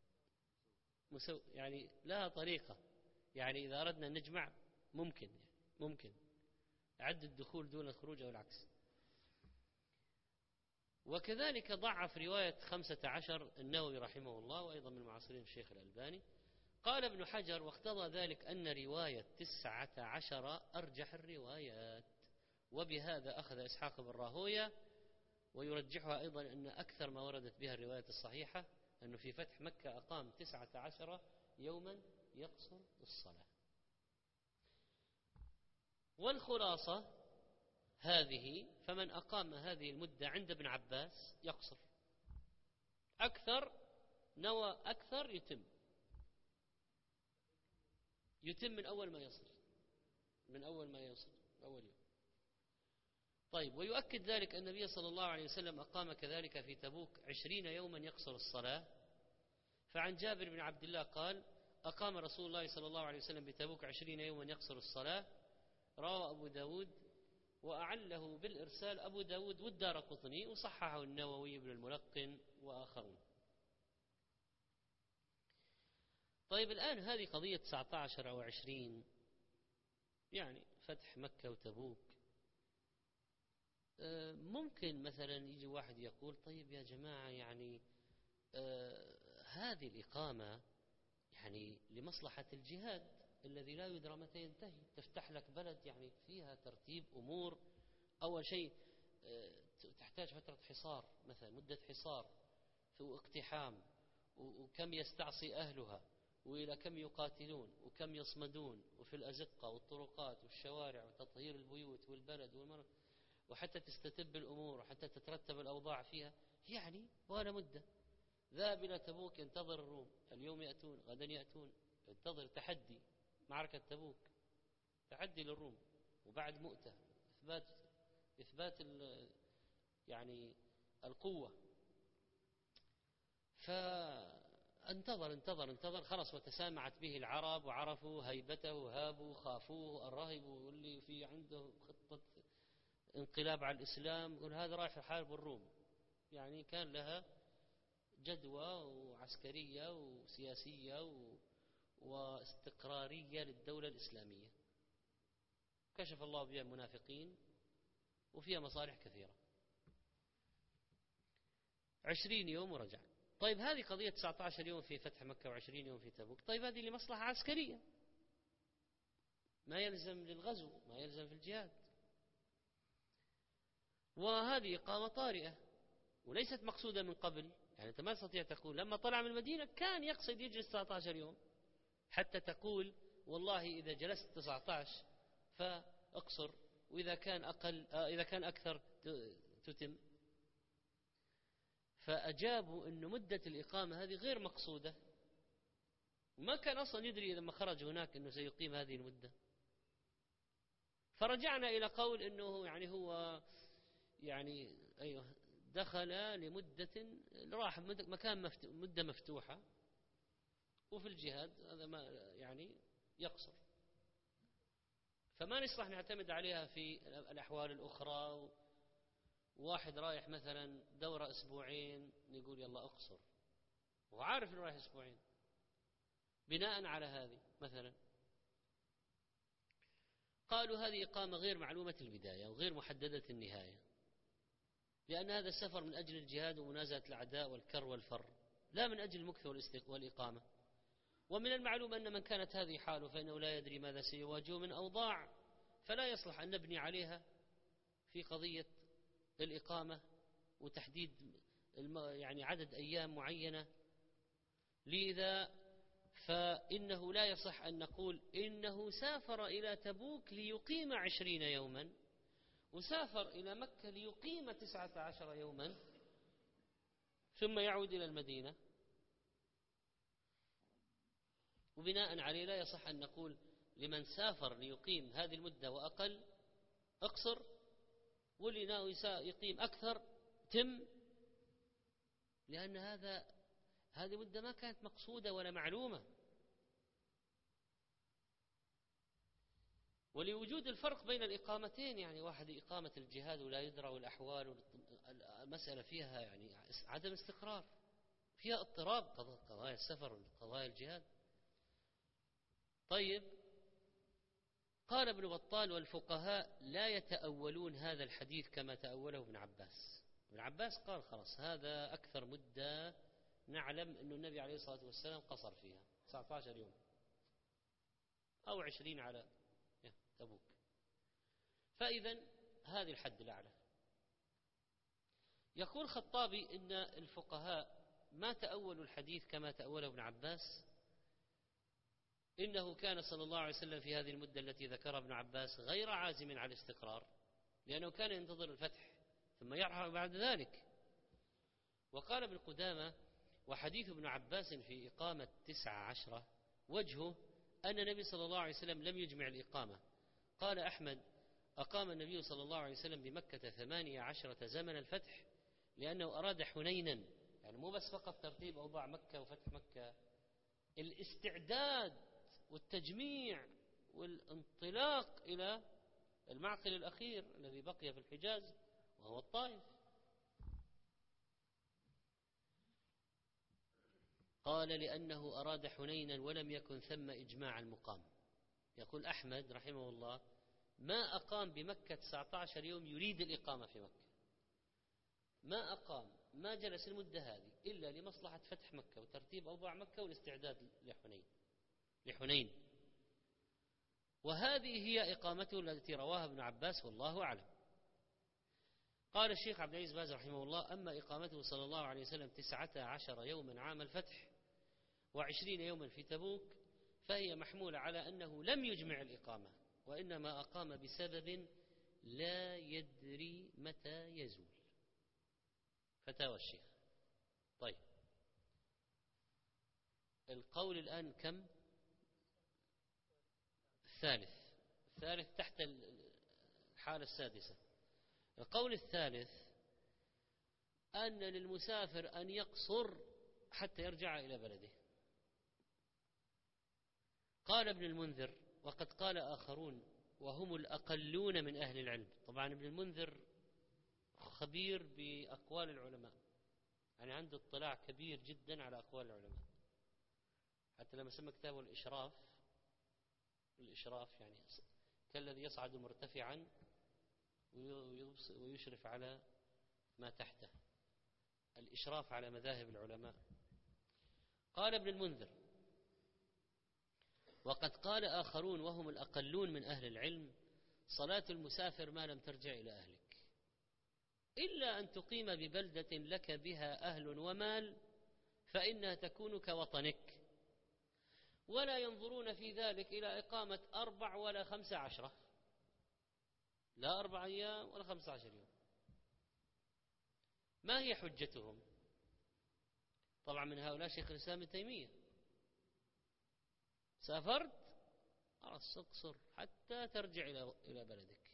يعني لها طريقة، يعني إذا أردنا نجمع ممكن عد الدخول دون الخروج أو العكس. وكذلك ضعف رواية 15 النووي رحمه الله، وأيضا من معاصرين الشيخ الألباني. قال ابن حجر: واقتضى ذلك أن رواية 19 أرجح الروايات، وبهذا أخذ إسحاق بن راهويه، ويرجحها أيضا أن أكثر ما وردت بها الرواية الصحيحة أنه في فتح مكة أقام 19 يوما يقصر الصلاة. والخلاصة هذه: فمن أقام هذه المدة عند ابن عباس يقصر، أكثر نوى أكثر يتم من أول ما يصل أول يوم. طيب، ويؤكد ذلك أن النبي صلى الله عليه وسلم أقام كذلك في تبوك 20 يوما يقصر الصلاة. فعن جابر بن عبد الله قال: أقام رسول الله صلى الله عليه وسلم بتبوك 20 يوما يقصر الصلاة. روى أبو داود، وأعله بالإرسال أبو داود والدارقطني، وصححه النووي بن الملقن وآخرون. طيب، الآن هذه قضية 19 أو 20، يعني فتح مكة وتبوك. ممكن مثلا يجي واحد يقول: طيب يا جماعة، يعني هذه الإقامة يعني لمصلحة الجهاد الذي لا يدرى متى ينتهي، تفتح لك بلد يعني فيها ترتيب أمور. أول شيء تحتاج فترة حصار، مثلا مدة حصار واقتحام، وكم يستعصي أهلها، وإلى كم يقاتلون، وكم يصمدون، وفي الأزقة والطرقات والشوارع، وتطهير البيوت والبلد وحتى تستتب الأمور، وحتى تترتب الأوضاع فيها، يعني ولا مدة. ذهب إلى تبوك ينتظر الروم، اليوم يأتون، غدا يأتون، ينتظر تحدي، معركة تبوك تحدي للروم، وبعد مؤتة إثبات يعني القوة. فانتظر خلص، وتسامعت به العرب، وعرفوا هيبته، هابوا، خافوه، الرهبوا، واللي في عنده خطة انقلاب على الإسلام يقول هذا رايح يحارب الروم. يعني كان لها جدوى وعسكرية وسياسية واستقرارية للدولة الإسلامية، كشف الله بها المنافقين، وفيها مصالح كثيرة. 20 يوم ورجع. طيب، هذه قضية 19 يوم في فتح مكة و20 يوم في تبوك. طيب، هذه لمصلحة عسكرية، ما يلزم للغزو، ما يلزم في الجهاد. وهذه إقامة طارئة وليست مقصودة من قبل. يعني أنت ما تستطيع تقول لما طلع من المدينة كان يقصد يجلس 19 يوم حتى تقول والله إذا جلست 19 فأقصر، وإذا كان أقل إذا كان أكثر تتم. فأجابوا أن مدة الإقامة هذه غير مقصودة، وما كان أصلا يدري لما خرج هناك أنه سيقيم هذه المدة. فرجعنا إلى قول أنه يعني هو يعني دخل لمدة، راح مكان مدة مفتوحة، وفي الجهاد هذا ما يعني يقصر. فما نصلح نعتمد عليها في الأحوال الأخرى. واحد رايح مثلا دورة أسبوعين نقول يلا أقصر، وعارف أنه رايح أسبوعين بناء على هذه مثلا. قالوا هذه إقامة غير معلومة البداية وغير محددة النهاية، لأن هذا السفر من أجل الجهاد ومنازلة الأعداء والكر والفر، لا من أجل المكث والإقامة. ومن المعلوم أن من كانت هذه حاله فإنه لا يدري ماذا سيواجهه من أوضاع، فلا يصلح أن نبني عليها في قضية الإقامة وتحديد يعني عدد أيام معينة. لذا فإنه لا يصح أن نقول إنه سافر إلى تبوك ليقيم 20 يوما وسافر إلى مكة ليقيم 19 يوما ثم يعود إلى المدينة، وبناء عليه لا يصح أن نقول لمن سافر ليقيم هذه المدة وأقل اقصر، واللي ناوي يقيم أكثر تم، لأن هذه مدة ما كانت مقصودة ولا معلومة. ولوجود الفرق بين الإقامتين، يعني واحد إقامة الجهاد ولا يدرى والأحوال المسألة فيها يعني عدم استقرار، فيها اضطراب، قضايا السفر وقضايا الجهاد. طيب، قال ابن بطال: والفقهاء لا يتأولون هذا الحديث كما تأوله ابن عباس. ابن عباس قال خلاص هذا أكثر مدة نعلم أن النبي عليه الصلاة والسلام قصر فيها 19 يوم أو 20 على تبوك، فإذا هذه الحد الأعلى. يقول الخطابي إن الفقهاء ما تأولوا الحديث كما تأوله ابن عباس، إنه كان صلى الله عليه وسلم في هذه المدة التي ذكرها ابن عباس غير عازم على الاستقرار، لأنه كان ينتظر الفتح ثم يرحل بعد ذلك. وقال ابن قدامة: وحديث ابن عباس في إقامة 19 وجهه أن النبي صلى الله عليه وسلم لم يجمع الإقامة. قال أحمد: أقام النبي صلى الله عليه وسلم بمكة 18 زمن الفتح، لأنه أراد حنينا، يعني مو بس فقط ترتيب أوضاع مكة وفتح مكة، الاستعداد والتجميع والانطلاق إلى المعقل الأخير الذي بقي في الحجاز وهو الطائف. قال: لأنه أراد حنينا ولم يكن ثم إجماع المقام. يقول أحمد رحمه الله: ما أقام بمكة 19 يوم يريد الإقامة في مكة، ما أقام، ما جلس المدة هذه إلا لمصلحة فتح مكة وترتيب أوضاع مكة والاستعداد لحنين. وهذه هي إقامته التي رواها ابن عباس والله أعلم. قال الشيخ عبد العزيز باز رحمه الله: أما إقامته صلى الله عليه وسلم 19 يوما عام الفتح و20 يوما في تبوك فهي محمولة على أنه لم يجمع الإقامة، وإنما أقام بسبب لا يدري متى يزول. فتاوى الشيخ. طيب، القول الآن كم؟ الثالث تحت الحالة السادسة. القول الثالث أن للمسافر أن يقصر حتى يرجع إلى بلده. قال ابن المنذر: وقد قال آخرون وهم الأقلون من أهل العلم. طبعا ابن المنذر خبير بأقوال العلماء، يعني عنده اطلاع كبير جدا على أقوال العلماء، حتى لما سمى كتابه الإشراف يعني كالذي يصعد مرتفعا ويشرف على ما تحته، الإشراف على مذاهب العلماء. قال ابن المنذر: وقد قال آخرون وهم الأقلون من أهل العلم: صلاة المسافر ما لم ترجع إلى أهلك، إلا أن تقيم ببلدة لك بها أهل ومال فإنها تكون كوطنك، ولا ينظرون في ذلك إلى إقامة 4 ولا 15، لا 4 أيام ولا 15 يوم. ما هي حجتهم؟ طبعا من هؤلاء شيخ الإسلام ابن تيمية: سافرت خلاص اقصر حتى ترجع إلى بلدك.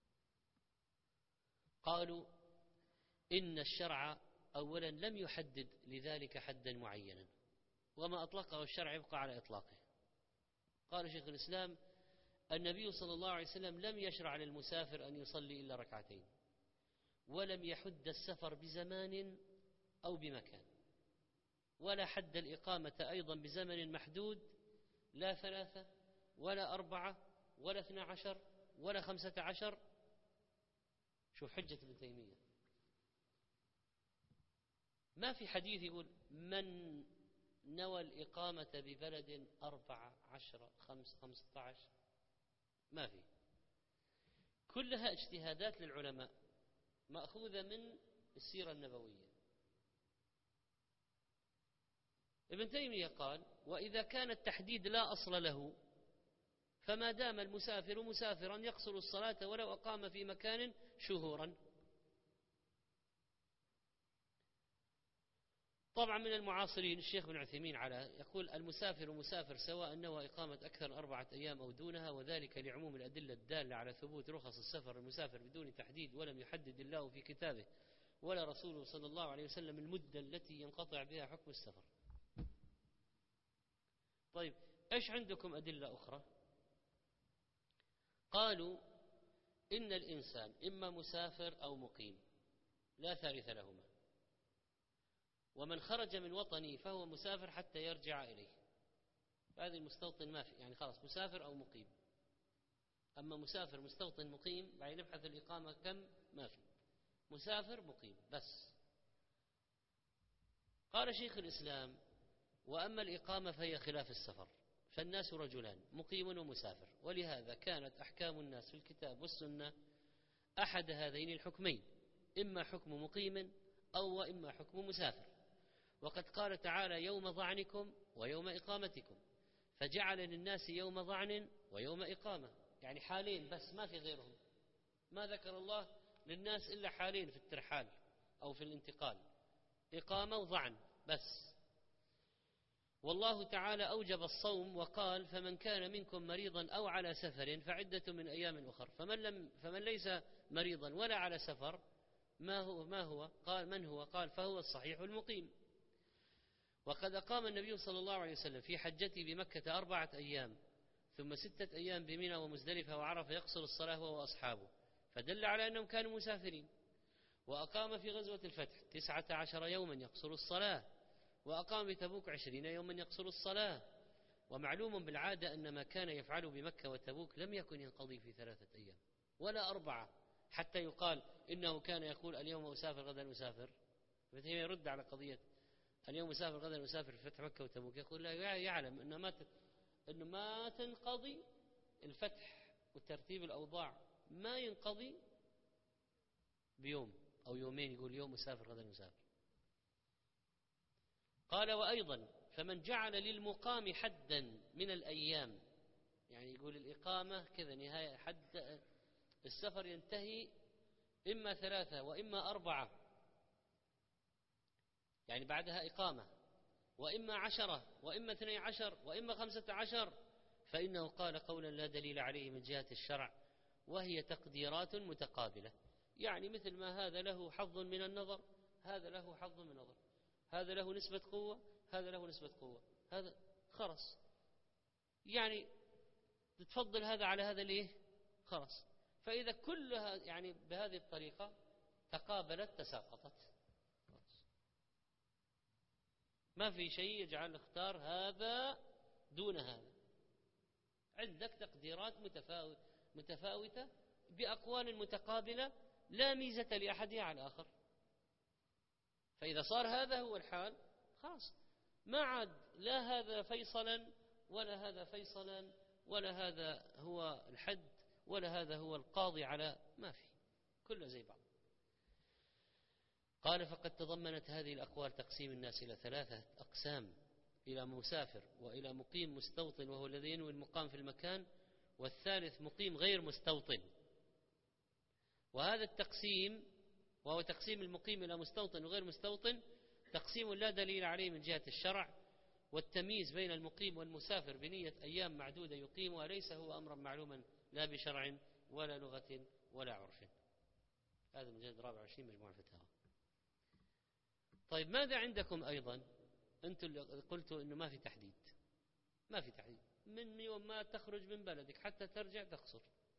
قالوا: إن الشرع أولا لم يحدد لذلك حدا معينا، وما أطلقه الشرع يبقى على إطلاقه. قال شيخ الإسلام: النبي صلى الله عليه وسلم لم يشرع للمسافر أن يصلي إلا 2 ركعتين، ولم يحد السفر بزمان أو بمكان، ولا حد الإقامة أيضا بزمن محدود، لا 3 ولا 4 ولا 12 ولا 15. شوف حجة ابن تيمية، ما في حديث يقول من نوى الإقامة ببلد 4 10 5 15، ما في. كلها اجتهادات للعلماء مأخوذة من السيرة النبوية. ابن تيمية قال: وإذا كان التحديد لا أصل له فما دام المسافر مسافرا يقصر الصلاة ولو أقام في مكان شهورا. طبعا من المعاصرين الشيخ بن عثيمين يقول: المسافر مسافر سواء نوى إقامة أكثر من 4 أيام أو دونها، وذلك لعموم الأدلة الدالة على ثبوت رخص السفر المسافر بدون تحديد، ولم يحدد الله في كتابه ولا رسوله صلى الله عليه وسلم المدة التي ينقطع بها حكم السفر. طيب إيش عندكم أدلة أخرى؟ قالوا: إن الإنسان إما مسافر أو مقيم لا ثالث لهما، ومن خرج من وطنه فهو مسافر حتى يرجع إليه. هذه المستوطن ما في، يعني خلاص مسافر أو مقيم. أما مسافر مستوطن مقيم بعد نبحث الإقامة كم، ما في. مسافر مقيم بس. قال شيخ الإسلام: وأما الإقامة فهي خلاف السفر، فالناس رجلان مقيم ومسافر، ولهذا كانت أحكام الناس في الكتاب والسنة أحد هذين الحكمين، إما حكم مقيم أو وإما حكم مسافر. وقد قال تعالى: يوم ظعنكم ويوم إقامتكم، فجعل للناس يوم ظعن ويوم إقامة، يعني حالين بس ما في غيرهم. ما ذكر الله للناس إلا حالين في الترحال أو في الانتقال، إقامة وظعن بس. والله تعالى أوجب الصوم وقال: فمن كان منكم مريضا أو على سفر فعدة من أيام أخر. فمن ليس مريضا ولا على سفر ما هو؟ قال: من هو؟ قال: فهو الصحيح المقيم. وقد أقام النبي صلى الله عليه وسلم في حجته بمكة 4 أيام، ثم 6 أيام بمنى ومزدلفة وعرفة يقصر الصلاة هو وأصحابه، فدل على أنهم كانوا مسافرين. وأقام في غزوة الفتح 19 يوما يقصر الصلاة، وأقام بتبوك 20 يوما يقصر الصلاة. ومعلوم بالعادة أن ما كان يفعله بمكة وتبوك لم يكن ينقضي في 3 أيام ولا 4، حتى يقال إنه كان يقول: اليوم أسافر غدا أسافر. فهي يرد على قضية اليوم أسافر غدا أسافر في فتح مكة وتبوك، يقول: لا، يعلم أنه ما تنقضي الفتح وترتيب الأوضاع، ما ينقضي بيوم أو يومين، يقول يوم أسافر غدا أسافر. قال: وأيضا فمن جعل للمقام حدا من الأيام، يعني يقول الإقامة كذا نهاية، حد السفر ينتهي إما 3 وإما 4، يعني بعدها إقامة، وإما 10 وإما 12 وإما 15، فإنه قال قولا لا دليل عليه من جهة الشرع، وهي تقديرات متقابلة. يعني مثل ما هذا له حظ من النظر، هذا له حظ من النظر، هذا له نسبة قوة، هذا له نسبة قوة، هذا خلص، يعني تفضل هذا على هذا ليه؟ خلص. فإذا كلها يعني بهذه الطريقة تقابلت تساقطت، ما في شيء يجعل اختار هذا دون هذا. عندك تقديرات متفاوتة بأقوال متقابلة لا ميزة لأحدها على الآخر. فإذا صار هذا هو الحال خلاص، ما عاد لا هذا فيصلا ولا هذا فيصلا، ولا هذا هو الحد ولا هذا هو القاضي على، ما في، كله زي بعض. قال: فقد تضمنت هذه الأقوال تقسيم الناس إلى 3 أقسام: إلى مسافر، وإلى مقيم مستوطن وهو الذي ينوي المقام في المكان، والثالث مقيم غير مستوطن. وهذا التقسيم، وهو تقسيم المقيم إلى مستوطن وغير مستوطن، تقسيم لا دليل عليه من جهة الشرع، والتمييز بين المقيم والمسافر بنية أيام معدودة يقيمها ليس هو أمرا معلوما لا بشرع ولا لغة ولا عرف. هذا مجلد 24 مجموع الفتاوى. طيب ماذا عندكم أيضا؟ أنتم اللي قلتوا أنه ما في تحديد، ما في تحديد من يوم ما تخرج من بلدك حتى ترجع تقصر.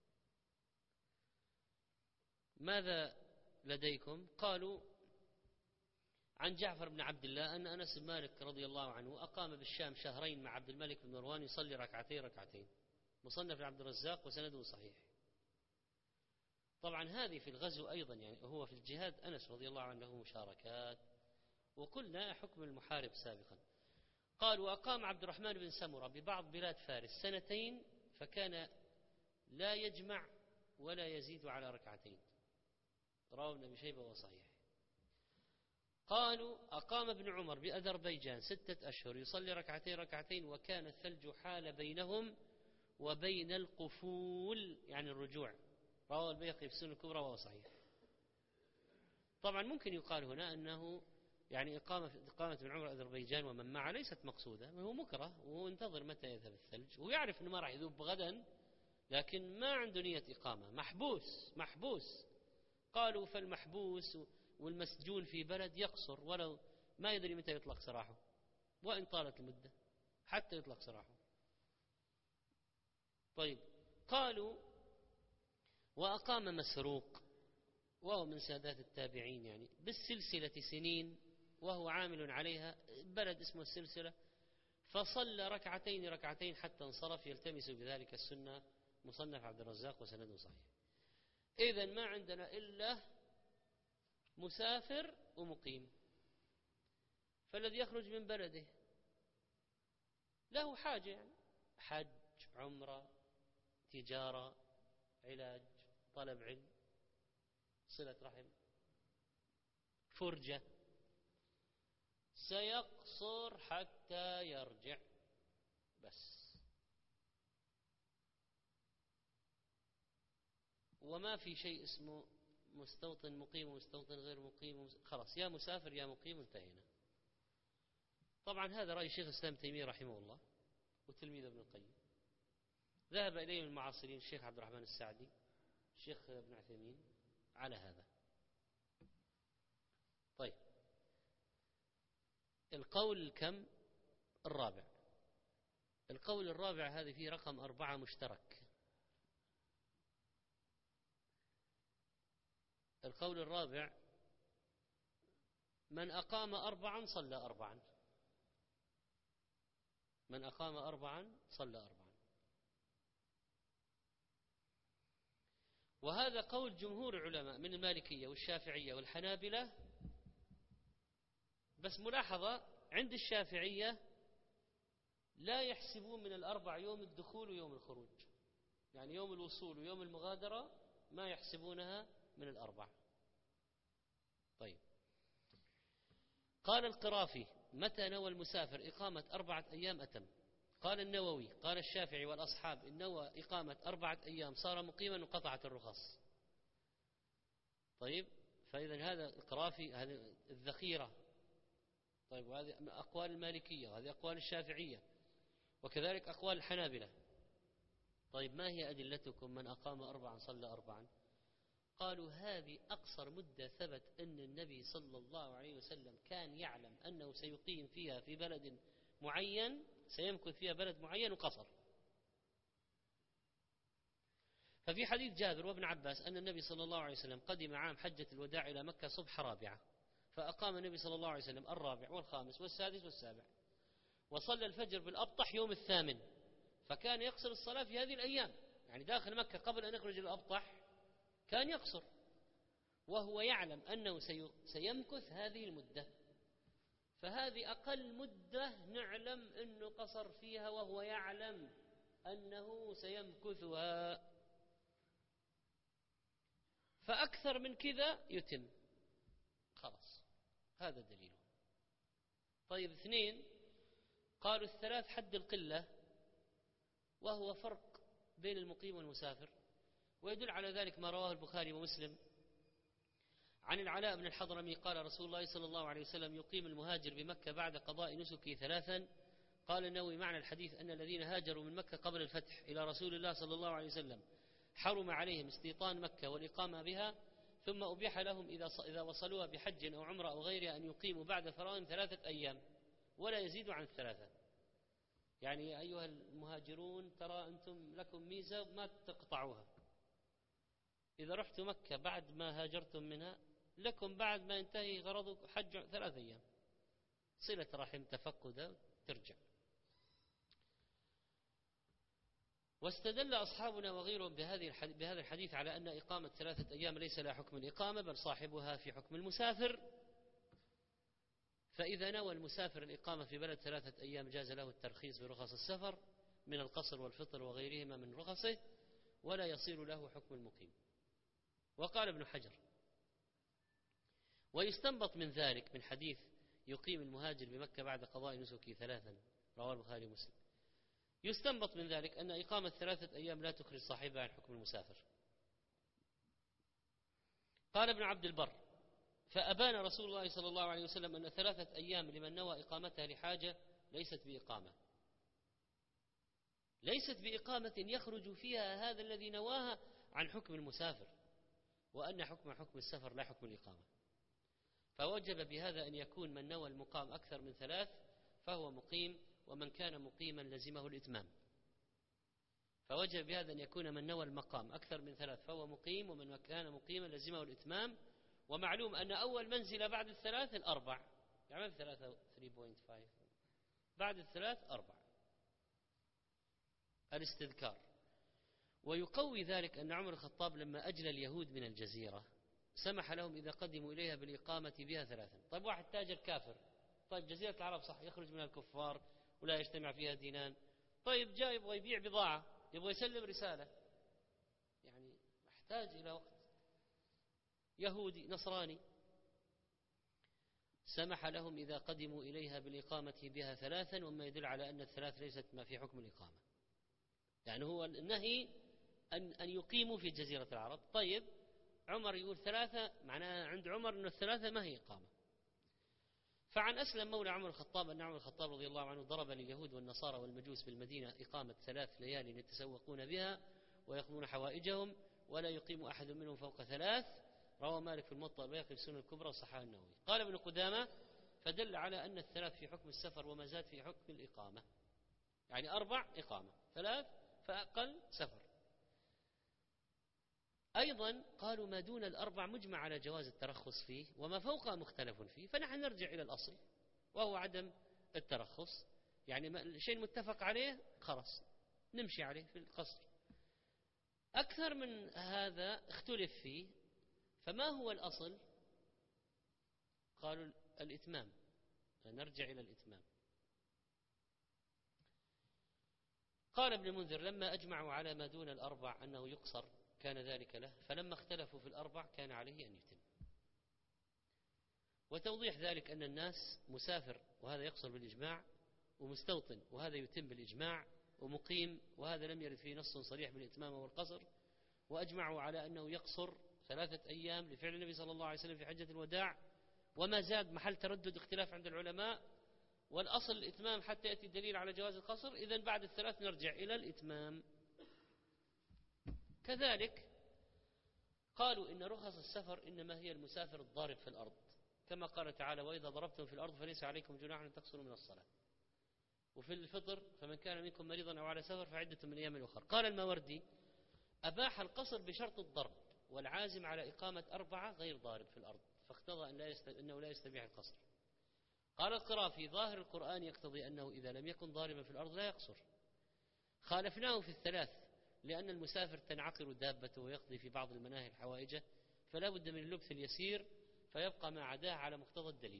ماذا لديكم؟ قالوا: عن جعفر بن عبد الله أن أنس بن مالك رضي الله عنه أقام بالشام 2 شهرين مع عبد الملك بن مروان يصلي 2 ركعتين. مصنف عبد الرزاق وسنده صحيح. طبعا هذه في الغزو أيضا، يعني هو في الجهاد أنس رضي الله عنه له مشاركات، وقلنا حكم المحارب سابقا. قال: وأقام عبد الرحمن بن سمرة ببعض بلاد فارس 2 فكان لا يجمع ولا يزيد على 2 رواه ابن أبي شيبة وصحيح. قالوا: أقام ابن عمر بأذربيجان 6 أشهر يصلي 2 وكان الثلج حال بينهم وبين القفول يعني الرجوع. رواه البيهقي في السنن الكبرى وهو صحيح. طبعا ممكن يقال هنا أنه يعني إقامة ابن عمر أذربيجان ومن معه ليست مقصودة، هو مكره وهو ينتظر متى يذهب الثلج ويعرف أنه ما راح يذوب غدا، لكن ما عنده نية إقامة، محبوس. قالوا: فالمحبوس والمسجون في بلد يقصر ولو ما يدري متى يطلق سراحه، وإن طالت المدة حتى يطلق سراحه. طيب، قالوا: وأقام مسروق وهو من سادات التابعين يعني بالسلسلة سنين وهو عامل عليها، بلد اسمه السلسلة، فصلى 2 حتى انصرف يلتمس بذلك السنة. مصنف عبد الرزاق وسنده صحيح. إذن ما عندنا إلا مسافر ومقيم. فالذي يخرج من بلده له حاجة يعني حج، عمرة، تجارة، علاج، طلب علم، صلة رحم، فرجة، سيقصر حتى يرجع بس. وما في شيء اسمه مستوطن مقيم ومستوطن غير مقيم، خلاص يا مسافر يا مقيم انتهينا. طبعا هذا رأي شيخ الإسلام تيمية رحمه الله وتلميذ ابن القيم، ذهب إليه من المعاصرين الشيخ عبد الرحمن السعدي، الشيخ ابن عثيمين على هذا. طيب، القول كم؟ الرابع. القول الرابع هذه فيه رقم 4 مشترك. القول الرابع: من أقام 4 صلى 4. من أقام 4 صلى 4. وهذا قول جمهور العلماء من المالكية والشافعية والحنابلة. بس ملاحظة، عند الشافعية لا يحسبون من 4 يوم الدخول ويوم الخروج، يعني يوم الوصول ويوم المغادرة ما يحسبونها من 4. طيب، قال القرافي: متى نوى المسافر إقامة 4 أيام أتم. قال النووي: قال الشافعي والأصحاب إن نوى إقامة 4 أيام صار مقيما وقطعت الرخص. طيب، فإذا هذا القرافي هذه الذخيرة. طيب، وهذه أقوال المالكية وهذه أقوال الشافعية وكذلك أقوال الحنابلة. طيب، ما هي أدلتكم من أقام 4 صلى 4؟ قالوا: هذه أقصر مدة ثبت أن النبي صلى الله عليه وسلم كان يعلم أنه سيقيم فيها في بلد معين، سيمكث فيها بلد معين وقصر. ففي حديث جابر وابن عباس أن النبي صلى الله عليه وسلم قدم عام حجة الوداع إلى مكة صبح 4، فأقام النبي صلى الله عليه وسلم 4 والخامس والسادس والسابع، وصلى الفجر بالأبطح يوم 8، فكان يقصر الصلاة في هذه الأيام، يعني داخل مكة قبل أن يخرج الأبطح كان يقصر، وهو يعلم أنه سيمكث هذه المدة. فهذه أقل مدة نعلم أنه قصر فيها وهو يعلم أنه سيمكثها، فأكثر من كذا يتم، خلاص هذا دليله. طيب، 2 قالوا 3 حد القلة، وهو فرق بين المقيم والمسافر، ويدل على ذلك ما رواه البخاري ومسلم عن العلاء بن الحضرمي قال: رسول الله صلى الله عليه وسلم يقيم المهاجر بمكة بعد قضاء نسكه 3. قال النووي: معنى الحديث أن الذين هاجروا من مكة قبل الفتح إلى رسول الله صلى الله عليه وسلم حرم عليهم استيطان مكة والإقامة بها، ثم أبيح لهم إذا وصلوها بحج أو عمرة أو غيرها أن يقيموا بعد فرائض 3 أيام ولا يزيدوا عن 3. يعني يا أيها المهاجرون ترى أنتم لكم ميزة ما تقطعوها، إذا رحتوا مكة بعد ما هاجرتم منها لكم بعد ما ينتهي غرضك حج 3 أيام، صلة رحم، تفقد، ترجع. واستدل أصحابنا وغيرهم بهذا الحديث على أن إقامة 3 أيام ليس لها حكم الإقامة، بل صاحبها في حكم المسافر، فإذا نوى المسافر الإقامة في بلد 3 أيام جاز له الترخيص برخص السفر من القصر والفطر وغيرهما من رخصه، ولا يصير له حكم المقيم. وقال ابن حجر: ويستنبط من ذلك من حديث يقيم المهاجر بمكة بعد قضاء نسكه 3، رواه البخاري ومسلم، يستنبط من ذلك أن إقامة 3 أيام لا تخرج صاحبها عن حكم المسافر. قال ابن عبد البر: فأبان رسول الله صلى الله عليه وسلم أن 3 أيام لمن نوى إقامتها لحاجة ليست بإقامة يخرج فيها هذا الذي نواها عن حكم المسافر، وأن حكم السفر لا حكم الإقامة. فوجب بهذا أن يكون من نوى المقام أكثر من 3 فهو مقيم، ومن كان مقيما لزمه الإتمام. فوجب بهذا أن يكون من نوى المقام أكثر من 3 فهو مقيم، ومن كان مقيما لزمه الإتمام. ومعلوم أن أول منزلة بعد 3 4، يعني 3.5 بعد 3 4 الاستذكار. ويقوي ذلك أن عمر الخطاب لما أجلى اليهود من الجزيرة سمح لهم إذا قدموا إليها بالإقامة بها 3. طيب واحد تاجر كافر، طيب جزيرة العرب صح يخرج منها الكفار ولا يجتمع فيها دينان، طيب جاء يبغى يبيع بضاعة، يبغى يسلم رسالة، يعني محتاج إلى وقت، يهودي نصراني، سمح لهم إذا قدموا إليها بالإقامة بها 3، وما يدل على أن ال3 ليست ما في حكم الإقامة، يعني هو النهي أن يقيموا في جزيرة العرب. طيب عمر يقول 3، معناه عند عمر أن ال3 ما هي إقامة. فعن أسلم مولى عمر الخطاب أن عمر الخطاب رضي الله عنه ضرب لليهود والنصارى والمجوس بالمدينة إقامة 3 ليال يتسوقون بها ويقضون حوائجهم، ولا يقيم أحد منهم فوق 3. رواه مالك في الموطأ والبيهقي في السنن الكبرى وصححه النووي. قال ابن قدامة: فدل على أن ال3 في حكم السفر وما زاد في حكم الإقامة، يعني 4 إقامة، 3 فأقل سفر. أيضا قالوا ما دون 4 مجمع على جواز الترخص فيه، وما فوقه مختلف فيه، فنحن نرجع إلى الأصل وهو عدم الترخص، يعني شيء متفق عليه خلاص نمشي عليه في القصر. أكثر من هذا اختلف فيه، فما هو الأصل؟ قالوا الإتمام، نرجع إلى الإتمام. قال ابن المنذر: لما أجمعوا على ما دون 4 أنه يقصر كان ذلك له، فلما اختلفوا في 4 كان عليه أن يتم. وتوضيح ذلك أن الناس مسافر وهذا يقصر بالإجماع، ومستوطن وهذا يتم بالإجماع، ومقيم وهذا لم يرد فيه نص صريح بالإتمام والقصر، وأجمعوا على أنه يقصر 3 أيام لفعل النبي صلى الله عليه وسلم في حجة الوداع، وما زاد محل تردد اختلاف عند العلماء، والأصل الإتمام حتى يأتي الدليل على جواز القصر. إذن بعد ال3 نرجع إلى الإتمام. كذلك قالوا إن رخص السفر إنما هي المسافر الضارب في الأرض، كما قال تعالى: وإذا ضربتم في الأرض فليس عليكم جناح أن تقصروا من الصلاة. وفي الفطر: فمن كان منكم مريضا أو على سفر فعدة من أيام أخرى. قال الماوردي: أباح القصر بشرط الضرب، والعازم على إقامة 4 غير ضارب في الأرض، فاقتضى أنه لا يستبيح القصر. قال القرافي: ظاهر القرآن يقتضي أنه إذا لم يكن ضاربا في الأرض لا يقصر. خالفناه في ال3، لأن المسافر تنعقر دابته ويقضي في بعض المناهي حوائجه، فلا بد من اللبث اليسير، فيبقى ما عداه على مقتضى الدليل.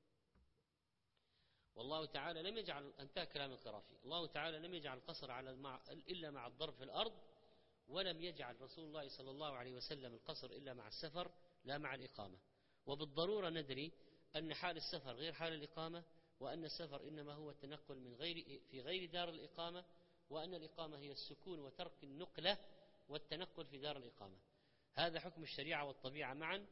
والله تعالى لم يجعل، انتهى كلام القرافي، الله تعالى لم يجعل القصر إلا مع الضرب في الأرض، ولم يجعل رسول الله صلى الله عليه وسلم القصر إلا مع السفر لا مع الإقامة. وبالضرورة ندري أن حال السفر غير حال الإقامة، وأن السفر إنما هو التنقل في غير دار الإقامة، وأن الإقامة هي السكون وترك النقلة والتنقل في دار الإقامة. هذا حكم الشريعة والطبيعة معا،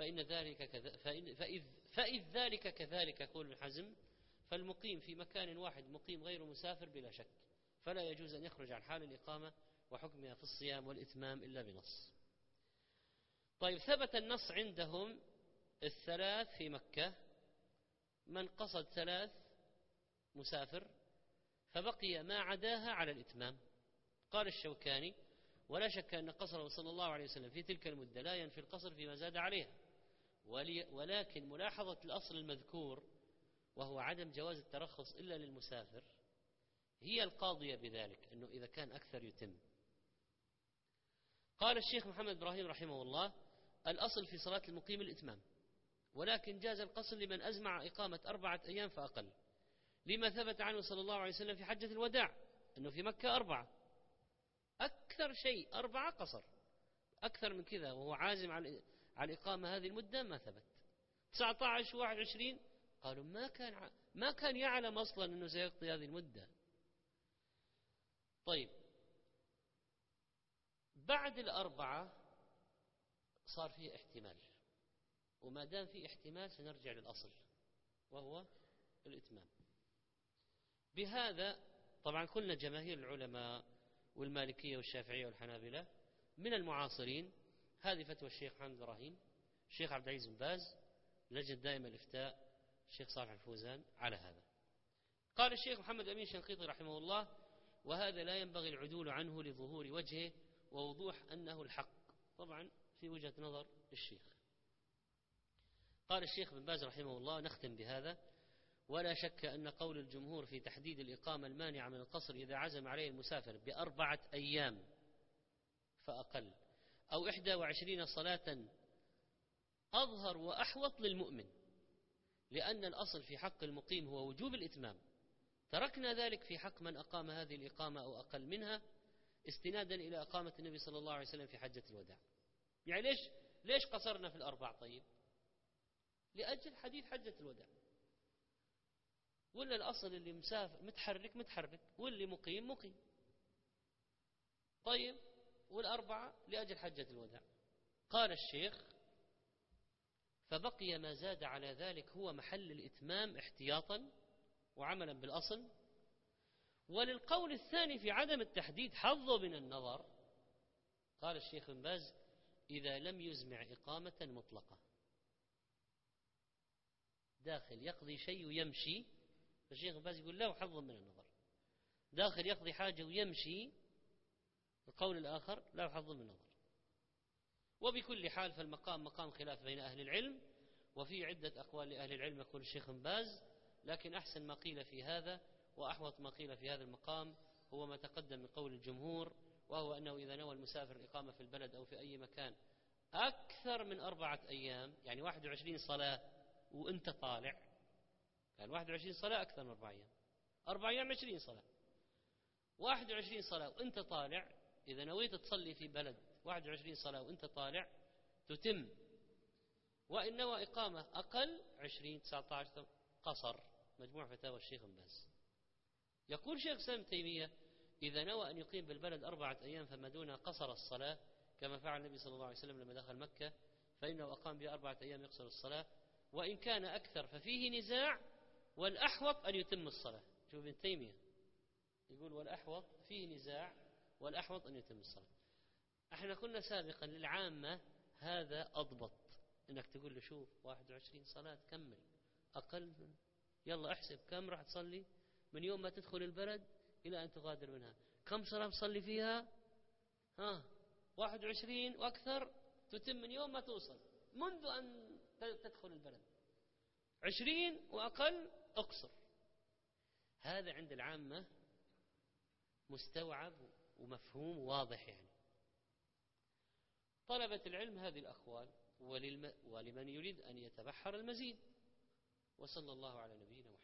فإذ ذلك كذلك يقول ابن حزم، فالمقيم في مكان واحد مقيم غير مسافر بلا شك، فلا يجوز أن يخرج عن حال الإقامة وحكمها في الصيام والإتمام إلا بنص. طيب، ثبت النص عندهم 3 في مكة، من قصد 3 مسافر، فبقي ما عداها على الإتمام. قال الشوكاني: ولا شك أن قصره صلى الله عليه وسلم في تلك المدة لا ينفي القصر فيما زاد عليها، ولكن ملاحظة الأصل المذكور وهو عدم جواز الترخص إلا للمسافر هي القاضية بذلك، أنه إذا كان أكثر يتم. قال الشيخ محمد إبراهيم رحمه الله: الأصل في صلاة المقيم الإتمام، ولكن جاز القصر لمن أزمع إقامة 4 أيام فأقل، لما ثبت عنه صلى الله عليه وسلم في حجة الوداع أنه في مكة 4، أكثر شيء 4 قصر، أكثر من كذا وهو عازم على الإقامة هذه المدة ما ثبت. 19 و21 قالوا ما كان يعلم أصلا أنه سيقضي هذه المدة. طيب بعد 4 صار فيه احتمال، وما دام فيه احتمال سنرجع للأصل وهو الإتمام. بهذا طبعا قلنا جماهير العلماء والمالكية والشافعية والحنابلة من المعاصرين، هذه فتوى الشيخ حامد إبراهيم، الشيخ عبد العزيز بن باز، لجنة دائمة الإفتاء، الشيخ صالح الفوزان على هذا. قال الشيخ محمد أمين الشنقيطي رحمه الله: وهذا لا ينبغي العدول عنه لظهور وجهه ووضوح أنه الحق، طبعا في وجهة نظر الشيخ. قال الشيخ بن باز رحمه الله: نختم بهذا: ولا شك أن قول الجمهور في تحديد الإقامة المانعة من القصر إذا عزم عليه المسافر ب4 أيام فأقل أو 21 صلاة أظهر وأحوط للمؤمن، لأن الأصل في حق المقيم هو وجوب الإتمام، تركنا ذلك في حق من أقام هذه الإقامة أو أقل منها استنادا إلى إقامة النبي صلى الله عليه وسلم في حجة الوداع. يعني ليش قصرنا في 4؟ طيب لأجل حديث حجة الوداع، ولا الأصل اللي مسافر متحرك واللي مقيم. طيب وال4 لأجل حجة الوداع. قال الشيخ: فبقي ما زاد على ذلك هو محل الإتمام احتياطا وعملا بالأصل. وللقول الثاني في عدم التحديد حظ من النظر. قال الشيخ بن باز: إذا لم يزمع إقامة مطلقة، داخل يقضي شيء ويمشي، فالشيخ بن باز يقول له حظ من النظر، داخل يقضي حاجة ويمشي، القول الآخر لا حظ من النظر. وبكل حال فالمقام مقام خلاف بين أهل العلم، وفي عدة أقوال لأهل العلم يقول الشيخ بن باز، لكن أحسن ما قيل في هذا وأحوط ما قيل في هذا المقام هو ما تقدم من قول الجمهور، وهو أنه إذا نوى المسافر الإقامة في البلد أو في أي مكان أكثر من 4 أيام، يعني 21 صلاة وأنت طالع، كان 21 صلاة أكثر من 4 أيام، 4 أيام 20 صلاة، 21 صلاة وأنت طالع، إذا نويت تصلي في بلد 21 صلاة وأنت طالع تتم. وإن نوى إقامة أقل 20 19 قصر. مجموع فتاوى الشيخ بن باز. يقول شيخ الإسلام ابن تيمية: إذا نوى أن يقيم بالبلد 4 أيام فما دون قصر الصلاة، كما فعل النبي صلى الله عليه وسلم لما دخل مكة، فإنه أقام بها 4 أيام يقصر الصلاة، وإن كان أكثر ففيه نزاع، والأحوط أن يتم الصلاة. شوف ابن تيمية يقول والأحوط فيه نزاع، والأحوط أن يتم الصلاة. احنا قلنا سابقا للعامة هذا أضبط، انك تقول له شوف 21 صلاة كمل، أقل يلا احسب كم راح تصلي من يوم ما تدخل البلد إلى أن تغادر منها، كم صلاة تصلي فيها؟ 21 وأكثر تتم من يوم ما توصل، منذ أن تدخل البلد. 20 وأقل أقصر. هذا عند العامة مستوعب ومفهوم واضح. يعني طلبة العلم هذه الأقوال، ولمن يريد أن يتبحر المزيد. وصلى الله على نبينا محمد.